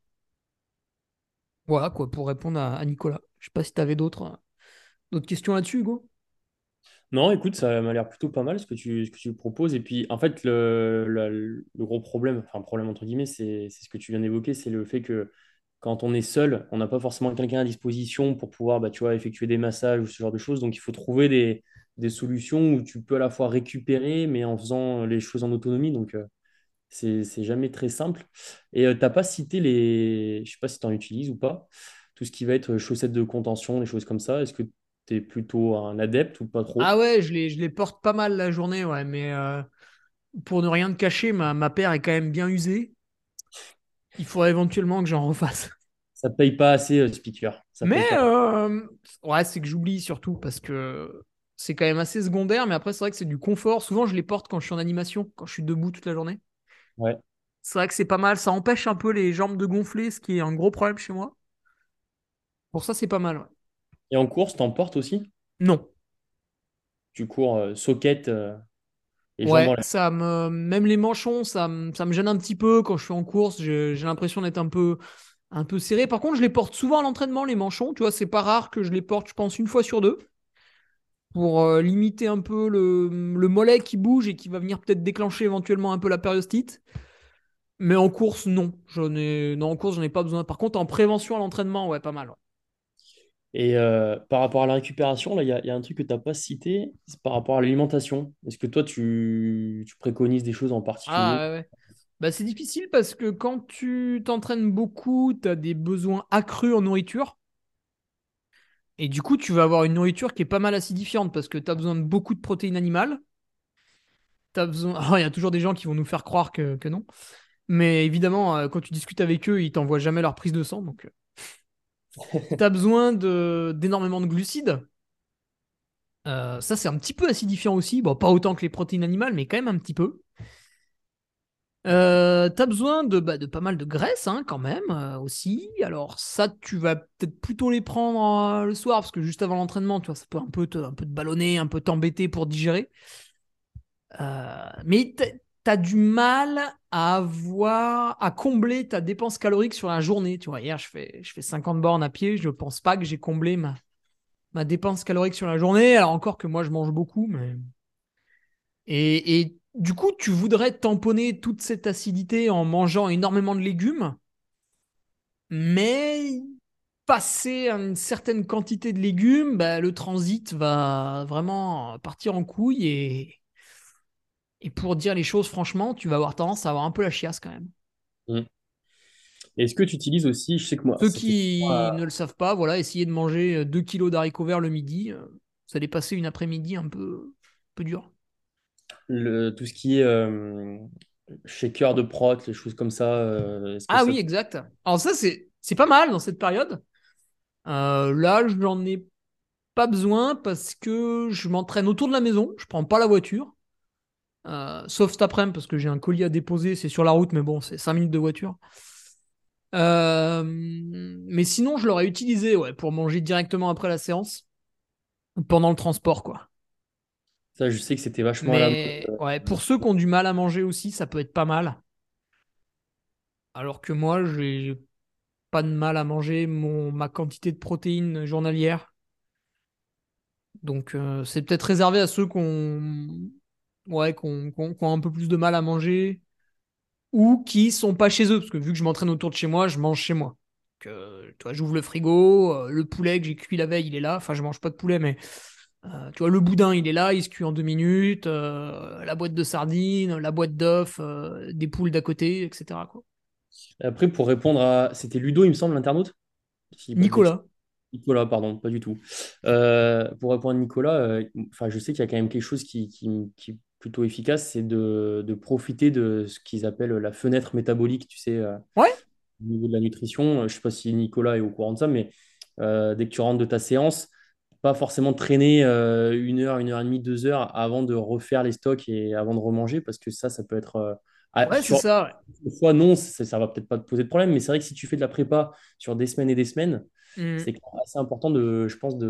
Voilà quoi pour répondre à Nicolas. Je sais pas si tu avais d'autres questions là-dessus, Hugo.
Non, écoute, ça m'a l'air plutôt pas mal ce que tu proposes. Et puis, en fait, le gros problème, enfin, problème entre guillemets, c'est ce que tu viens d'évoquer, c'est le fait que quand on est seul, on n'a pas forcément quelqu'un à disposition pour pouvoir, bah, tu vois, effectuer des massages ou ce genre de choses. Donc, il faut trouver des solutions où tu peux à la fois récupérer, mais en faisant les choses en autonomie. Donc, c'est jamais très simple. Et t'as pas cité je sais pas si tu en utilises ou pas, tout ce qui va être chaussettes de contention, des choses comme ça. Est-ce que tu es plutôt un adepte ou pas trop?
Ah ouais, je les porte pas mal la journée, ouais, mais pour ne rien te cacher, ma paire est quand même bien usée. Il faudrait éventuellement que j'en refasse.
Ça paye pas assez, speaker. Ça
Mais
paye pas.
ouais, c'est que j'oublie surtout parce que c'est quand même assez secondaire. Mais après, c'est vrai que c'est du confort. Souvent, je les porte quand je suis en animation, quand je suis debout toute la journée.
Ouais.
C'est vrai que c'est pas mal. Ça empêche un peu les jambes de gonfler, ce qui est un gros problème chez moi. Pour ça, c'est pas mal, ouais.
Et en course, t'en portes aussi?
Non.
Tu cours socket et jambes en
Ouais,
l'air.
même les manchons, ça me gêne un petit peu quand je suis en course. J'ai l'impression d'être un peu serré. Par contre, je les porte souvent à l'entraînement, les manchons. Tu vois, c'est pas rare que je les porte, je pense, une fois sur deux, pour limiter un peu le mollet qui bouge et qui va venir peut-être déclencher éventuellement un peu la périostite. Mais en course, non. Non, en course, j'en ai pas besoin. Par contre, en prévention à l'entraînement, ouais, pas mal, ouais.
Et par rapport à la récupération, là, il y a un truc que tu n'as pas cité, c'est par rapport à l'alimentation. Est-ce que toi, tu préconises des choses en
Ah,
particulier?
ouais, ouais. Bah, c'est difficile parce que quand tu t'entraînes beaucoup, tu as des besoins accrus en nourriture. Et du coup, tu vas avoir une nourriture qui est pas mal acidifiante parce que tu as besoin de beaucoup de protéines animales. T'as besoin. Alors, il y a toujours des gens qui vont nous faire croire que non. Mais évidemment, quand tu discutes avec eux, ils t'envoient jamais leur prise de sang. Donc, tu as besoin d'énormément de glucides. Ça, c'est un petit peu acidifiant aussi. Bon, pas autant que les protéines animales, mais quand même un petit peu. T'as besoin de pas mal de graisse, hein, quand même, aussi. Alors, ça, tu vas peut-être plutôt les prendre le soir, parce que juste avant l'entraînement, tu vois, ça peut un peu te ballonner, un peu t'embêter pour digérer. Mais t'as du mal à combler ta dépense calorique sur la journée. Tu vois, hier, je fais 50 bornes à pied. Je pense pas que j'ai comblé ma dépense calorique sur la journée. Alors encore que moi, je mange beaucoup, mais et du coup, tu voudrais tamponner toute cette acidité en mangeant énormément de légumes, mais passer une certaine quantité de légumes, bah, le transit va vraiment partir en couille et pour dire les choses franchement, tu vas avoir tendance à avoir un peu la chiasse quand même.
Mm. Est-ce que tu utilises aussi, je sais que moi,
Ceux
ça fait
qui ne le savent pas, voilà, essayez de manger 2 kilos d'haricots verts le midi. Vous allez passer une après-midi un peu dur.
tout ce qui est shaker de prot, les choses comme ça. Est-ce que
Ah
ça...
oui, exact. Alors ça, c'est pas mal dans cette période. Là, j'en ai pas besoin parce que je m'entraîne autour de la maison. Je prends pas la voiture. Sauf cet après-midi parce que j'ai un colis à déposer. C'est sur la route, mais bon, c'est 5 minutes de voiture. Mais sinon, je l'aurais utilisé ouais, pour manger directement après la séance, pendant le transport, quoi.
Ça, je sais que c'était vachement à la mode.
Mais ouais, pour ceux qui ont du mal à manger aussi, ça peut être pas mal. Alors que moi, j'ai pas de mal à manger ma quantité de protéines journalière. Donc, c'est peut-être réservé à ceux ouais, qui ont un peu plus de mal à manger ou qui sont pas chez eux. Parce que vu que je m'entraîne autour de chez moi, je mange chez moi. Tu vois, j'ouvre le frigo, le poulet que j'ai cuit la veille, il est là. Enfin, je mange pas de poulet, mais tu vois, le boudin, il est là, il se cuit en 2 minutes. La boîte de sardines, la boîte d'œufs, des poules d'à côté, etc., quoi.
Après, pour répondre à... C'était Ludo, il me semble, l'internaute? Si je dis pas de bêtises.
Nicolas.
Nicolas, pardon, pas du tout. Pour répondre à Nicolas, enfin, je sais qu'il y a quand même quelque chose qui est plutôt efficace, c'est de profiter de ce qu'ils appellent la fenêtre métabolique, tu sais,
Ouais,
au niveau de la nutrition. Je ne sais pas si Nicolas est au courant de ça, mais dès que tu rentres de ta séance, pas forcément traîner 1 heure et demie, 2 heures avant de refaire les stocks et avant de remanger, parce que ça peut être...
ouais, c'est ça. Ouais.
fois, non, ça va peut-être pas te poser de problème, mais c'est vrai que si tu fais de la prépa sur des semaines et des semaines,
Mhm.
c'est assez important de, je pense,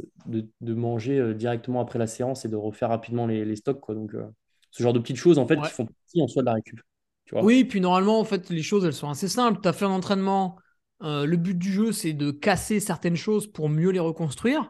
de manger directement après la séance et de refaire rapidement les stocks, quoi. Donc, ce genre de petites choses, en fait, qui
Ouais.
font partie en soi de la récup. Tu vois?
Oui, puis normalement, en fait, les choses, elles sont assez simples. Tu as fait un entraînement. Le but du jeu, c'est de casser certaines choses pour mieux les reconstruire.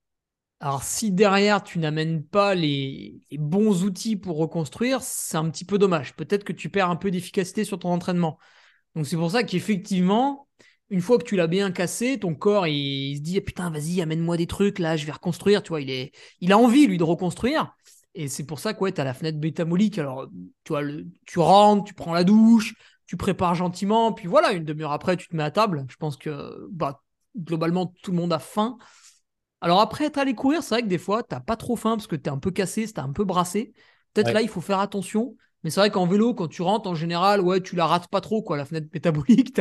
Alors, si derrière, tu n'amènes pas les bons outils pour reconstruire, c'est un petit peu dommage. Peut-être que tu perds un peu d'efficacité sur ton entraînement. Donc, c'est pour ça qu'effectivement, une fois que tu l'as bien cassé, ton corps, il se dit, ah, putain, vas-y, amène-moi des trucs, là, je vais reconstruire. Tu vois, il a envie, lui, de reconstruire. Et c'est pour ça que, ouais, tu as la fenêtre métabolique. Alors, tu vois, tu rentres, tu prends la douche, tu prépares gentiment, puis voilà, une demi-heure après, tu te mets à table. Je pense que, bah, globalement, tout le monde a faim. Alors après, être allé courir, c'est vrai que des fois, t'as pas trop faim parce que t'es un peu cassé, t'es un peu brassé. Peut-être là,
Ouais.
il faut faire attention. Mais c'est vrai qu'en vélo, quand tu rentres, en général, ouais, tu la rates pas trop, quoi, la fenêtre métabolique.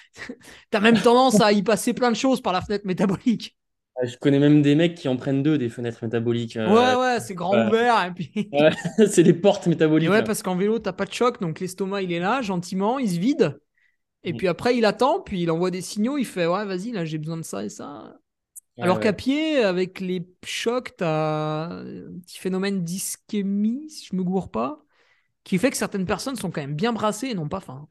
T'as même tendance à y passer plein de choses par la fenêtre métabolique.
Je connais même des mecs qui en prennent deux des fenêtres métaboliques.
Ouais, ouais, c'est grand
Ouais.
ouvert. Et puis.
Ouais, c'est les portes
Et
métaboliques,
ouais,
là.
parce qu'en vélo, t'as pas de choc, donc l'estomac, il est là, gentiment, il se vide. Et
Mm.
puis après, il attend, puis il envoie des signaux, il fait, ouais, vas-y, là, j'ai besoin de ça et ça.
Ouais,
Alors qu'à
ouais.
pied, avec les chocs, tu as un petit phénomène d'ischémie, si je me gourre pas, qui fait que certaines personnes sont quand même bien brassées et n'ont pas faim.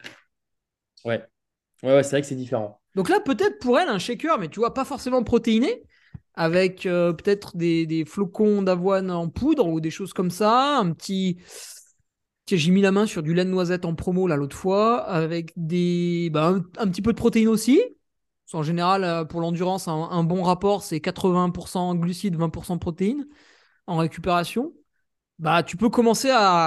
Ouais, ouais, ouais, c'est vrai que c'est différent.
Donc là, peut-être pour elle, un shaker, mais tu vois, pas forcément protéiné, avec peut-être des flocons d'avoine en poudre ou des choses comme ça, un petit. Tiens, j'ai mis la main sur du lait de noisette en promo là l'autre fois, avec un petit peu de protéines aussi. Parce qu'en général, pour l'endurance, un bon rapport, c'est 80% glucides, 20% protéines en récupération. Bah, tu peux commencer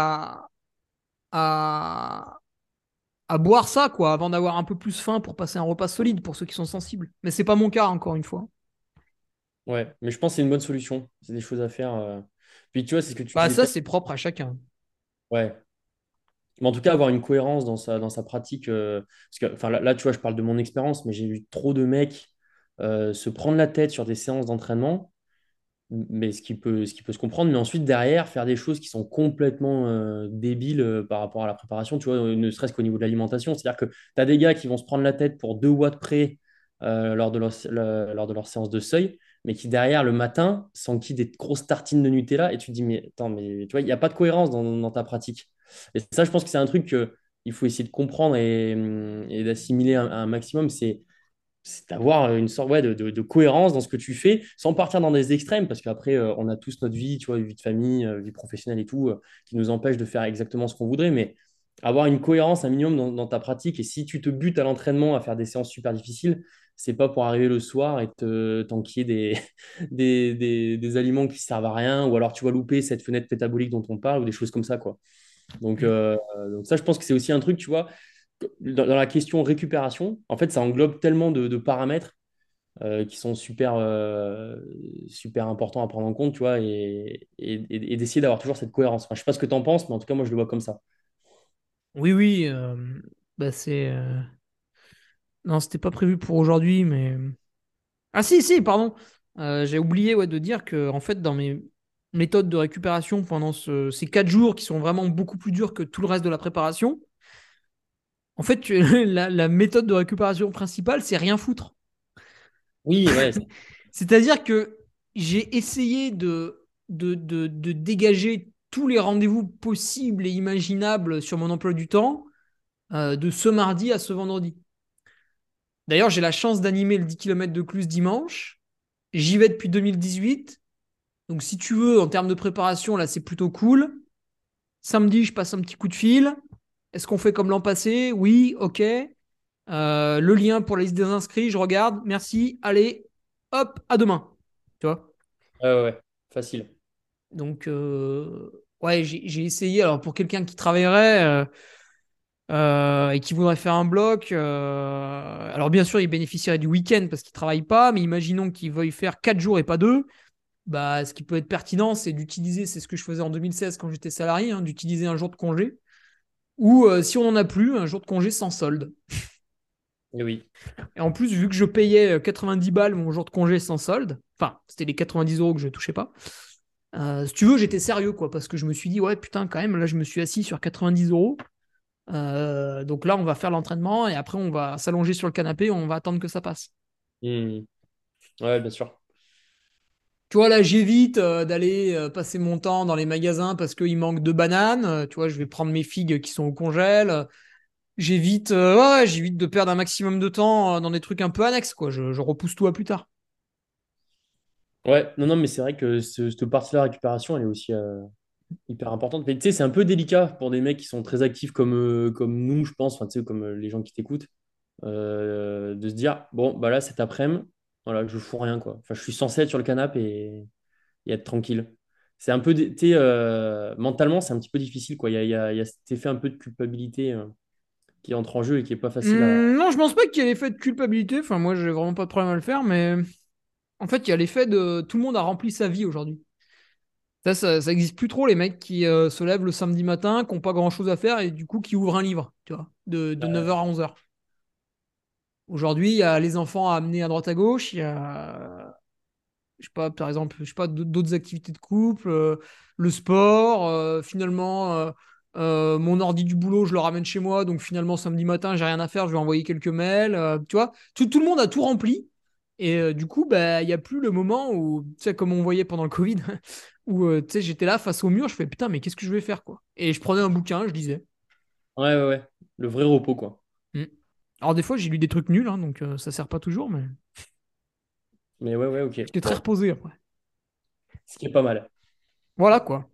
à, à boire ça, quoi, avant d'avoir un peu plus faim pour passer un repas solide pour ceux qui sont sensibles. Mais c'est pas mon cas, encore une fois.
Ouais, mais je pense que c'est une bonne solution. C'est des choses à faire. Puis tu vois, c'est ce que tu
Bah,
disais
ça,
tout à
c'est propre à chacun.
l'heure. Ouais. Mais en tout cas, avoir une cohérence dans sa pratique. Parce que, enfin, là, tu vois, je parle de mon expérience, mais j'ai vu trop de mecs se prendre la tête sur des séances d'entraînement, mais ce qui peut se comprendre, mais ensuite, derrière, faire des choses qui sont complètement débiles par rapport à la préparation, tu vois, ne serait-ce qu'au niveau de l'alimentation. C'est-à-dire que tu as des gars qui vont se prendre la tête pour 2 watts près lors de leur séance de seuil, mais qui, derrière, le matin, s'enquillent des grosses tartines de Nutella, et tu te dis, mais attends, mais tu vois, il n'y a pas de cohérence dans ta pratique. Et ça, je pense que c'est un truc qu'il faut essayer de comprendre et d'assimiler un maximum. C'est d'avoir une sorte ouais, de cohérence dans ce que tu fais, sans partir dans des extrêmes, parce qu'après, on a tous notre vie, tu vois, vie de famille, vie professionnelle et tout, qui nous empêche de faire exactement ce qu'on voudrait, mais avoir une cohérence, un minimum dans ta pratique. Et si tu te butes à l'entraînement à faire des séances super difficiles, c'est pas pour arriver le soir et t'enquiller des aliments qui servent à rien, ou alors tu vas louper cette fenêtre métabolique dont on parle, ou des choses comme ça, quoi. Donc,
Mm.
euh, donc ça, je pense que c'est aussi un truc, tu vois, dans la question récupération, en fait, ça englobe tellement de paramètres qui sont super importants à prendre en compte, tu vois, et d'essayer d'avoir toujours cette cohérence. Enfin, je sais pas ce que tu en penses, mais en tout cas, moi, je le vois comme ça.
Oui, oui. Bah c'est. Non, c'était pas prévu pour aujourd'hui, mais. Ah si, si, pardon. J'ai oublié ouais, de dire que en fait, dans mes méthodes de récupération pendant ces 4 jours qui sont vraiment beaucoup plus durs que tout le reste de la préparation, en fait, la méthode de récupération principale, c'est rien foutre.
Oui, ouais,
C'est-à-dire que j'ai essayé de dégager tous les rendez-vous possibles et imaginables sur mon emploi du temps de ce mardi à ce vendredi. D'ailleurs, j'ai la chance d'animer le 10 km de Cluse dimanche. J'y vais depuis 2018. Donc, si tu veux, en termes de préparation, là, c'est plutôt cool. Samedi, je passe un petit coup de fil. Est-ce qu'on fait comme l'an passé? Oui, ok. Le lien pour la liste des inscrits, je regarde. Merci. Allez, hop, à demain. Tu vois?
ouais, ouais, facile.
Donc, ouais, j'ai essayé. Alors, pour quelqu'un qui travaillerait et qui voudrait faire un bloc, alors bien sûr, il bénéficierait du week-end parce qu'il ne travaille pas, mais imaginons qu'il veuille faire 4 jours et pas 2. Bah, ce qui peut être pertinent, c'est d'utiliser, c'est ce que je faisais en 2016 quand j'étais salarié, hein, d'utiliser un jour de congé. Ou si on n'en a plus, un jour de congé sans solde.
Et oui.
Et en plus, vu que je payais 90 balles mon jour de congé sans solde, enfin, c'était les 90 euros que je ne touchais pas. Si tu veux, j'étais sérieux, quoi, parce que je me suis dit, ouais, putain, quand même, là, je me suis assis sur 90 euros. Donc là, on va faire l'entraînement et après, on va s'allonger sur le canapé, on va attendre que ça passe.
Hmm. Ouais, bien sûr.
Tu vois, là, j'évite d'aller passer mon temps dans les magasins parce qu'il manque de bananes. Tu vois, je vais prendre mes figues qui sont au congèle. J'évite ouais, j'évite de perdre un maximum de temps dans des trucs un peu annexes, quoi. Je repousse tout à plus tard.
Ouais, non, non, mais c'est vrai que cette partie-là, la récupération, elle est aussi hyper importante. Mais tu sais, c'est un peu délicat pour des mecs qui sont très actifs comme nous, je pense, enfin, tu sais, comme les gens qui t'écoutent, de se dire, bon, bah là, cet après-midi, voilà, je fous rien, quoi. Enfin, je suis censé être sur le canapé et être tranquille. C'est un peu, tu sais, mentalement, c'est un petit peu difficile, quoi. Il y a cet effet un peu de culpabilité qui entre en jeu et qui est pas facile à.
Non, je pense pas qu'il y ait l'effet de culpabilité. Enfin, moi, j'ai vraiment pas de problème à le faire, mais en fait, il y a l'effet de tout le monde a rempli sa vie aujourd'hui. Ça existe plus trop, les mecs qui se lèvent le samedi matin, qui n'ont pas grand-chose à faire et du coup qui ouvrent un livre, tu vois, de 9h à 11h. Aujourd'hui, il y a les enfants à amener à droite à gauche, il y a, je sais pas, par exemple, je sais pas, d'autres activités de couple, le sport, finalement, mon ordi du boulot, je le ramène chez moi, donc finalement, samedi matin, j'ai rien à faire, je vais envoyer quelques mails, tu vois, tout le monde a tout rempli. Et du coup, bah, il n'y a plus le moment où, tu sais, comme on voyait pendant le Covid, où tu sais, j'étais là face au mur, je fais putain, mais qu'est-ce que je vais faire, quoi. Et je prenais un bouquin, je lisais.
Ouais, ouais, ouais. Le vrai repos, quoi.
Mm. Alors, des fois, j'ai lu des trucs nuls, hein, donc ça sert pas toujours, mais
Mais ouais, ouais, ok.
j'étais très
Bon,
reposé après.
ce qui est pas mal.
Voilà, quoi.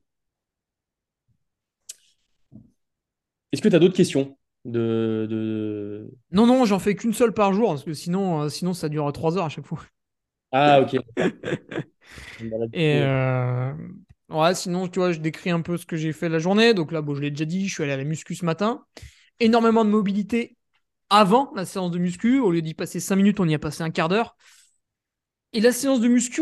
Est-ce que tu as d'autres questions de...
Non, non, j'en fais qu'une seule par jour, parce que sinon ça dure 3 heures à chaque fois.
Ah, ok. Bah là, du
Et
coup,
ouais, sinon, tu vois, je décris un peu ce que j'ai fait la journée. Donc là, bon, je l'ai déjà dit, je suis allé à la muscu ce matin. Énormément de mobilité avant la séance de muscu. Au lieu d'y passer 5 minutes, on y a passé un quart d'heure. Et la séance de muscu,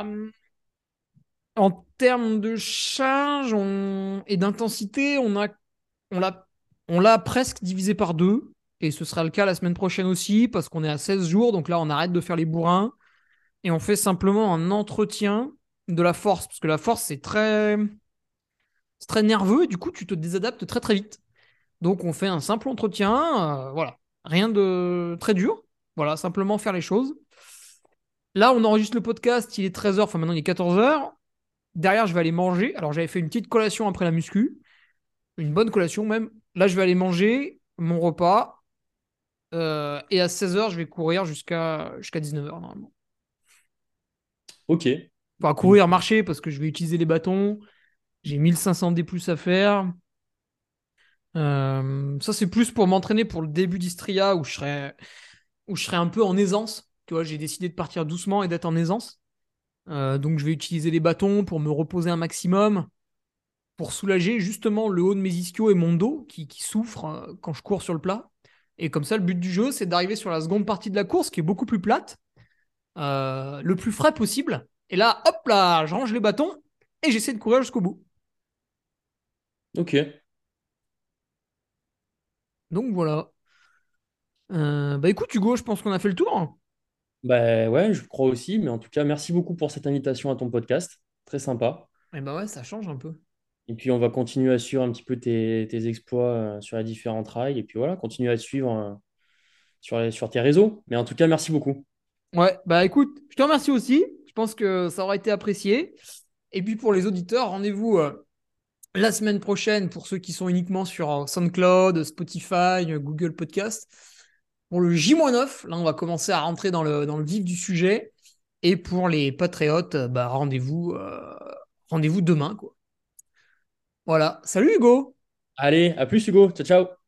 en termes de charge et d'intensité, on l'a, on l'a presque divisé par deux. Et ce sera le cas la semaine prochaine aussi, parce qu'on est à 16 jours. Donc là, on arrête de faire les bourrins. Et on fait simplement un entretien de la force. Parce que la force, c'est très nerveux et du coup, tu te désadaptes très très vite. Donc, on fait un simple entretien. Voilà. Rien de très dur. Voilà, simplement faire les choses. Là, on enregistre le podcast. Il est 13h. Enfin, maintenant, il est 14h. Derrière, je vais aller manger. Alors, j'avais fait une petite collation après la muscu. Une bonne collation même. Là, je vais aller manger mon repas. Et à 16h, je vais courir jusqu'à 19h normalement.
ok.
Enfin, courir, marcher parce que je vais utiliser les bâtons. J'ai 1500 D plus à faire. Ça, c'est plus pour m'entraîner pour le début d'Istria où je serai un peu en aisance. Tu vois, j'ai décidé de partir doucement et d'être en aisance. Donc, je vais utiliser les bâtons pour me reposer un maximum, pour soulager justement le haut de mes ischios et mon dos qui souffrent quand je cours sur le plat. Et comme ça, le but du jeu, c'est d'arriver sur la seconde partie de la course qui est beaucoup plus plate, le plus frais possible. Et là, hop là, je range les bâtons et j'essaie de courir jusqu'au bout.
Ok.
Donc voilà. Bah écoute, Hugo, je pense qu'on a fait le tour.
Bah ouais, je crois aussi, mais en tout cas, merci beaucoup pour cette invitation à ton podcast. Très sympa.
Et bah ouais, ça change un peu.
Et puis, on va continuer à suivre un petit peu tes exploits sur les différents trails. Et puis voilà, continuer à te suivre sur tes réseaux. Mais en tout cas, merci beaucoup.
Ouais, bah écoute, je te remercie aussi. Je pense que ça aura été apprécié. Et puis pour les auditeurs, rendez-vous la semaine prochaine pour ceux qui sont uniquement sur SoundCloud, Spotify, Google Podcast. Pour le J-9, là on va commencer à rentrer dans le vif du sujet. Et pour les patriotes, bah rendez-vous demain, quoi. Voilà. Salut Hugo!
Allez, à plus Hugo. Ciao, ciao.